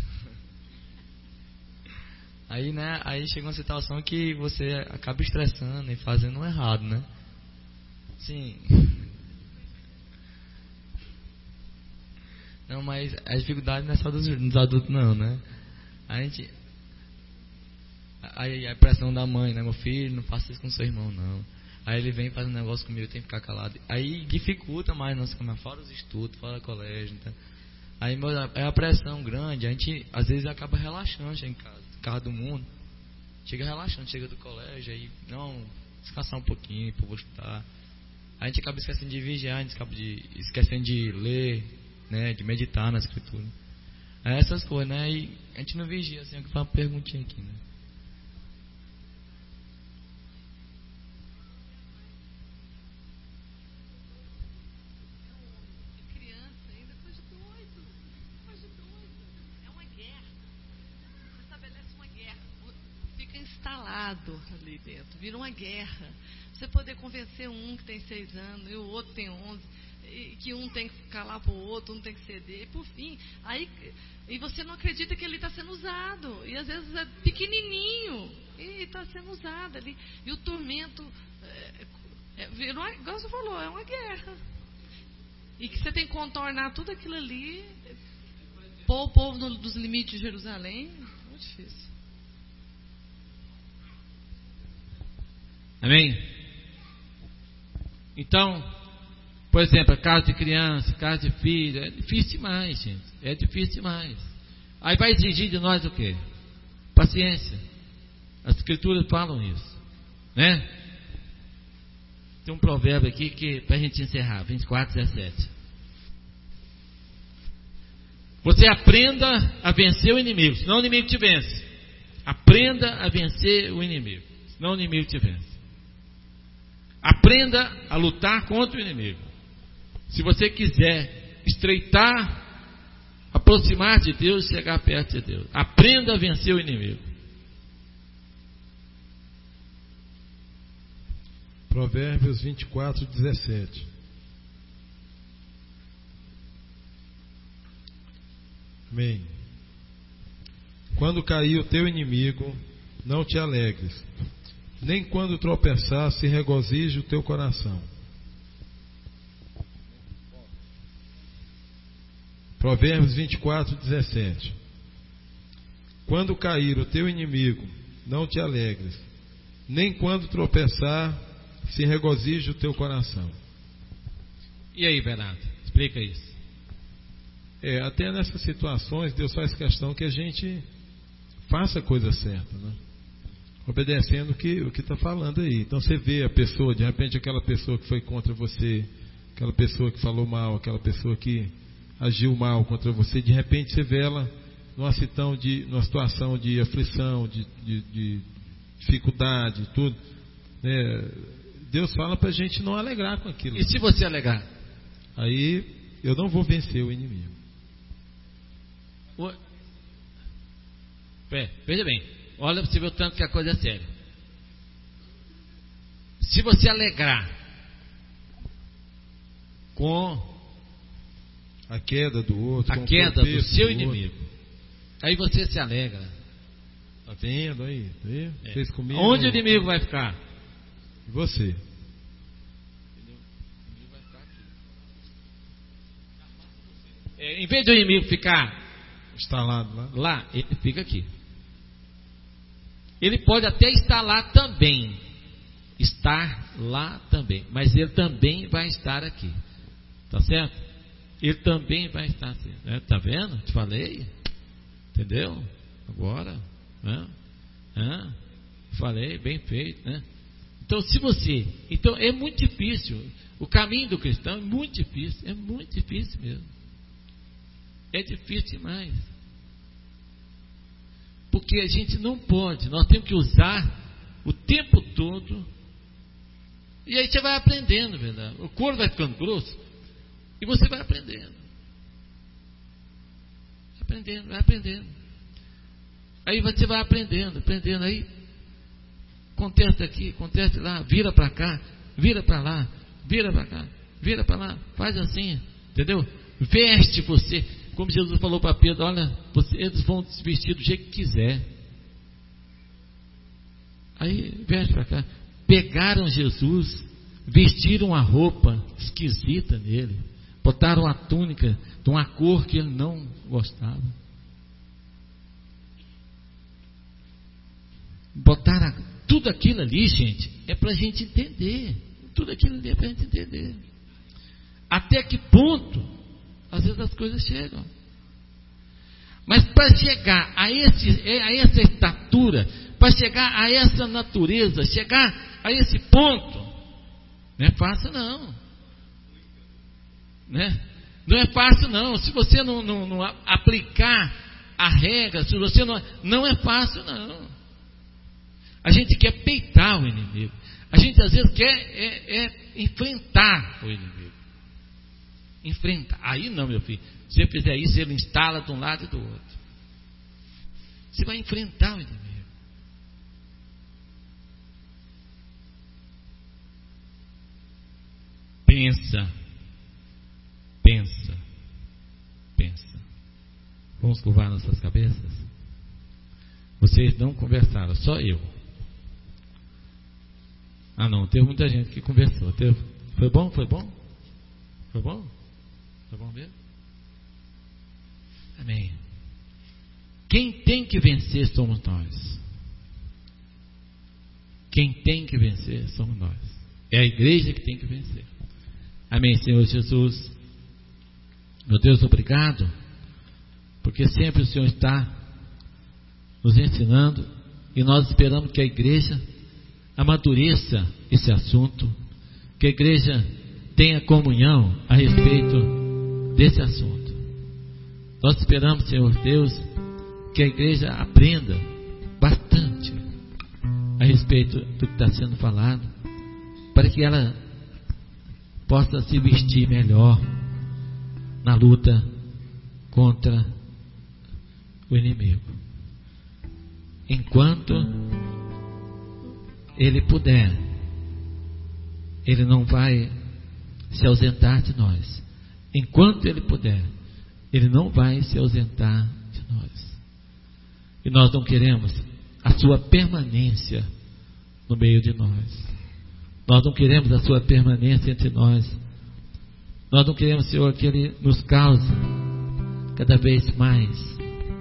aí, né, aí chega uma situação que você acaba estressando e fazendo um errado, né? Sim. Não, mas a dificuldade não é só dos, dos adultos não, né? A gente, aí a pressão da mãe, né? Meu filho, não faça isso com seu irmão, não. Aí ele vem fazendo um negócio comigo, eu tenho que ficar calado. Aí dificulta mais nossa caminhada, fora os estudos, fora o colégio, então. Aí é a pressão grande, a gente às vezes acaba relaxando, chega em casa, casa do mundo, chega relaxando, chega do colégio, aí não, descansar um pouquinho, pô, vou estudar. A gente acaba esquecendo de vigiar, a gente acaba de, esquecendo de ler, né, de meditar na escritura. É essas coisas, né? E a gente não vigia, assim, eu que faço uma perguntinha aqui, né? Criança, ainda depois de doido, depois de doido, é uma guerra. Você estabelece uma guerra, fica instalado ali dentro, vira uma guerra. Você poder convencer um que tem seis anos e o outro tem onze, e que um tem que calar para o outro, um tem que ceder, e por fim, aí, e você não acredita que ele está sendo usado, e às vezes é pequenininho, e está sendo usado ali, e o tormento, é, é, virou, igual você falou, é uma guerra, e que você tem que contornar tudo aquilo ali, pôr o povo no, dos limites de Jerusalém, é muito difícil. Amém? Então, por exemplo, caso de criança, caso de filho, é difícil demais, gente. É difícil demais. Aí vai exigir de nós o quê? Paciência. As escrituras falam isso, né? Tem um provérbio aqui que para a gente encerrar, vinte e quatro, dezessete. Você aprenda a vencer o inimigo, senão o inimigo te vence. Aprenda a vencer o inimigo, senão o inimigo te vence. Aprenda a lutar contra o inimigo. Se você quiser estreitar, aproximar de Deus, chegar perto de Deus, aprenda a vencer o inimigo. Provérbios vinte e quatro, dezessete. Amém. Quando cair o teu inimigo, não te alegres, nem quando tropeçar se regozije o teu coração. Provérbios vinte e quatro, dezessete. Quando cair o teu inimigo, não te alegres, nem quando tropeçar se regozije o teu coração. E aí, Bernardo, explica isso. É, até nessas situações, Deus faz questão que a gente faça a coisa certa, né? Obedecendo o que o que está falando aí. Então você vê a pessoa, de repente aquela pessoa que foi contra você, aquela pessoa que falou mal, aquela pessoa que agiu mal contra você, de repente você vê ela numa situação de, numa situação de aflição, de, de, de dificuldade, tudo, né? Deus fala para a gente não alegrar com aquilo. E se você alegar? Aí eu não vou vencer o inimigo. O... Pé, veja bem, olha para você ver o tanto que a coisa é séria. Se você alegrar com a queda do outro, a queda do seu do inimigo, aí você se alegra. Tá vendo aí? Tá vendo? É. Fez comigo, onde aí. O inimigo vai ficar? E você? É, em vez do inimigo ficar instalado lá, lá, ele fica aqui. Ele pode até estar lá também, estar lá também, mas ele também vai estar aqui, tá certo? Ele também vai estar assim, né? Tá vendo? Te falei, entendeu? Agora, né? Ah, falei, bem feito, né? Então, se você, então é muito difícil. O caminho do cristão é muito difícil, é muito difícil mesmo. É difícil demais. Porque a gente não pode, nós temos que usar o tempo todo. E aí você vai aprendendo, verdade? O couro vai ficando grosso e você vai aprendendo. Aprendendo, vai aprendendo. Aí você vai aprendendo, aprendendo aí. Contesta aqui, contesta lá, vira para cá, vira para lá, vira para cá, vira para lá, faz assim, entendeu? Veste você. Como Jesus falou para Pedro, olha, você, eles vão se vestir do jeito que quiser. Aí, veste para cá. Pegaram Jesus, vestiram a roupa esquisita nele, botaram a túnica de uma cor que ele não gostava. Botaram a, tudo aquilo ali, gente, é para a gente entender. Tudo aquilo ali é para a gente entender. Até que ponto às vezes as coisas chegam. Mas para chegar a, esse, a essa estatura, para chegar a essa natureza, chegar a esse ponto, não é fácil não. Né? Não é fácil não. Se você não, não, não aplicar a regra, se você não. Não é fácil não. A gente quer peitar o inimigo. A gente às vezes quer é, é enfrentar o inimigo. Enfrentar. Aí não, meu filho. Se você fizer isso, ele instala de um lado e do outro. Você vai enfrentar o inimigo. Pensa. Pensa. Pensa. Vamos curvar nossas cabeças? Vocês não conversaram, só eu. Ah não, teve muita gente que conversou. Teve. Foi bom? Foi bom? Foi bom? Foi bom mesmo? Amém. Quem tem que vencer somos nós. quem tem que vencer somos nós. É a igreja que tem que vencer. Amém, Senhor Jesus. Meu Deus, obrigado, porque sempre o Senhor está nos ensinando e nós esperamos que a igreja amadureça esse assunto, que a igreja tenha comunhão a respeito desse assunto. Nós esperamos, Senhor Deus, que a igreja aprenda bastante a respeito do que está sendo falado, para que ela possa se vestir melhor na luta contra o inimigo. Enquanto ele puder, ele não vai se ausentar de nós. Enquanto ele puder, ele não vai se ausentar de nós. E nós não queremos a sua permanência no meio de nós. Nós não queremos a sua permanência entre nós. Nós não queremos, Senhor, que ele nos cause cada vez mais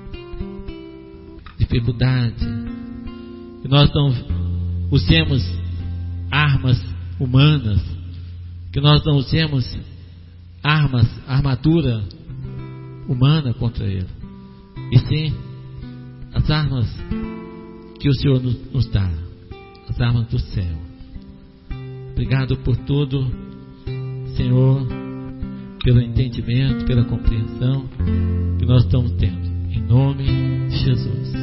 dificuldade. Que nós não usemos armas humanas, que nós não usemos armas, armadura humana contra ele, e sim as armas que o Senhor nos, nos dá, as armas do céu. Obrigado por tudo, Senhor, pelo entendimento, pela compreensão que nós estamos tendo, em nome de Jesus.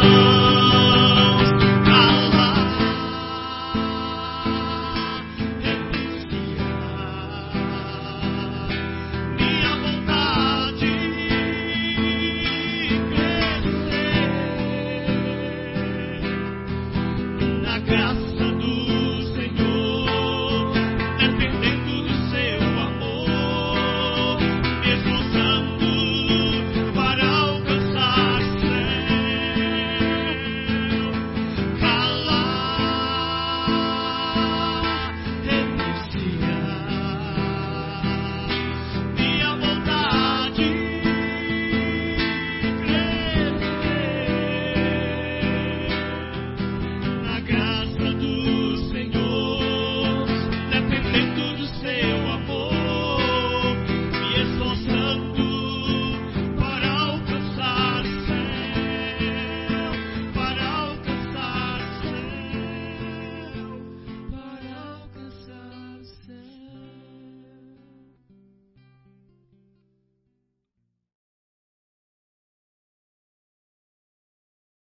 Yeah. casa do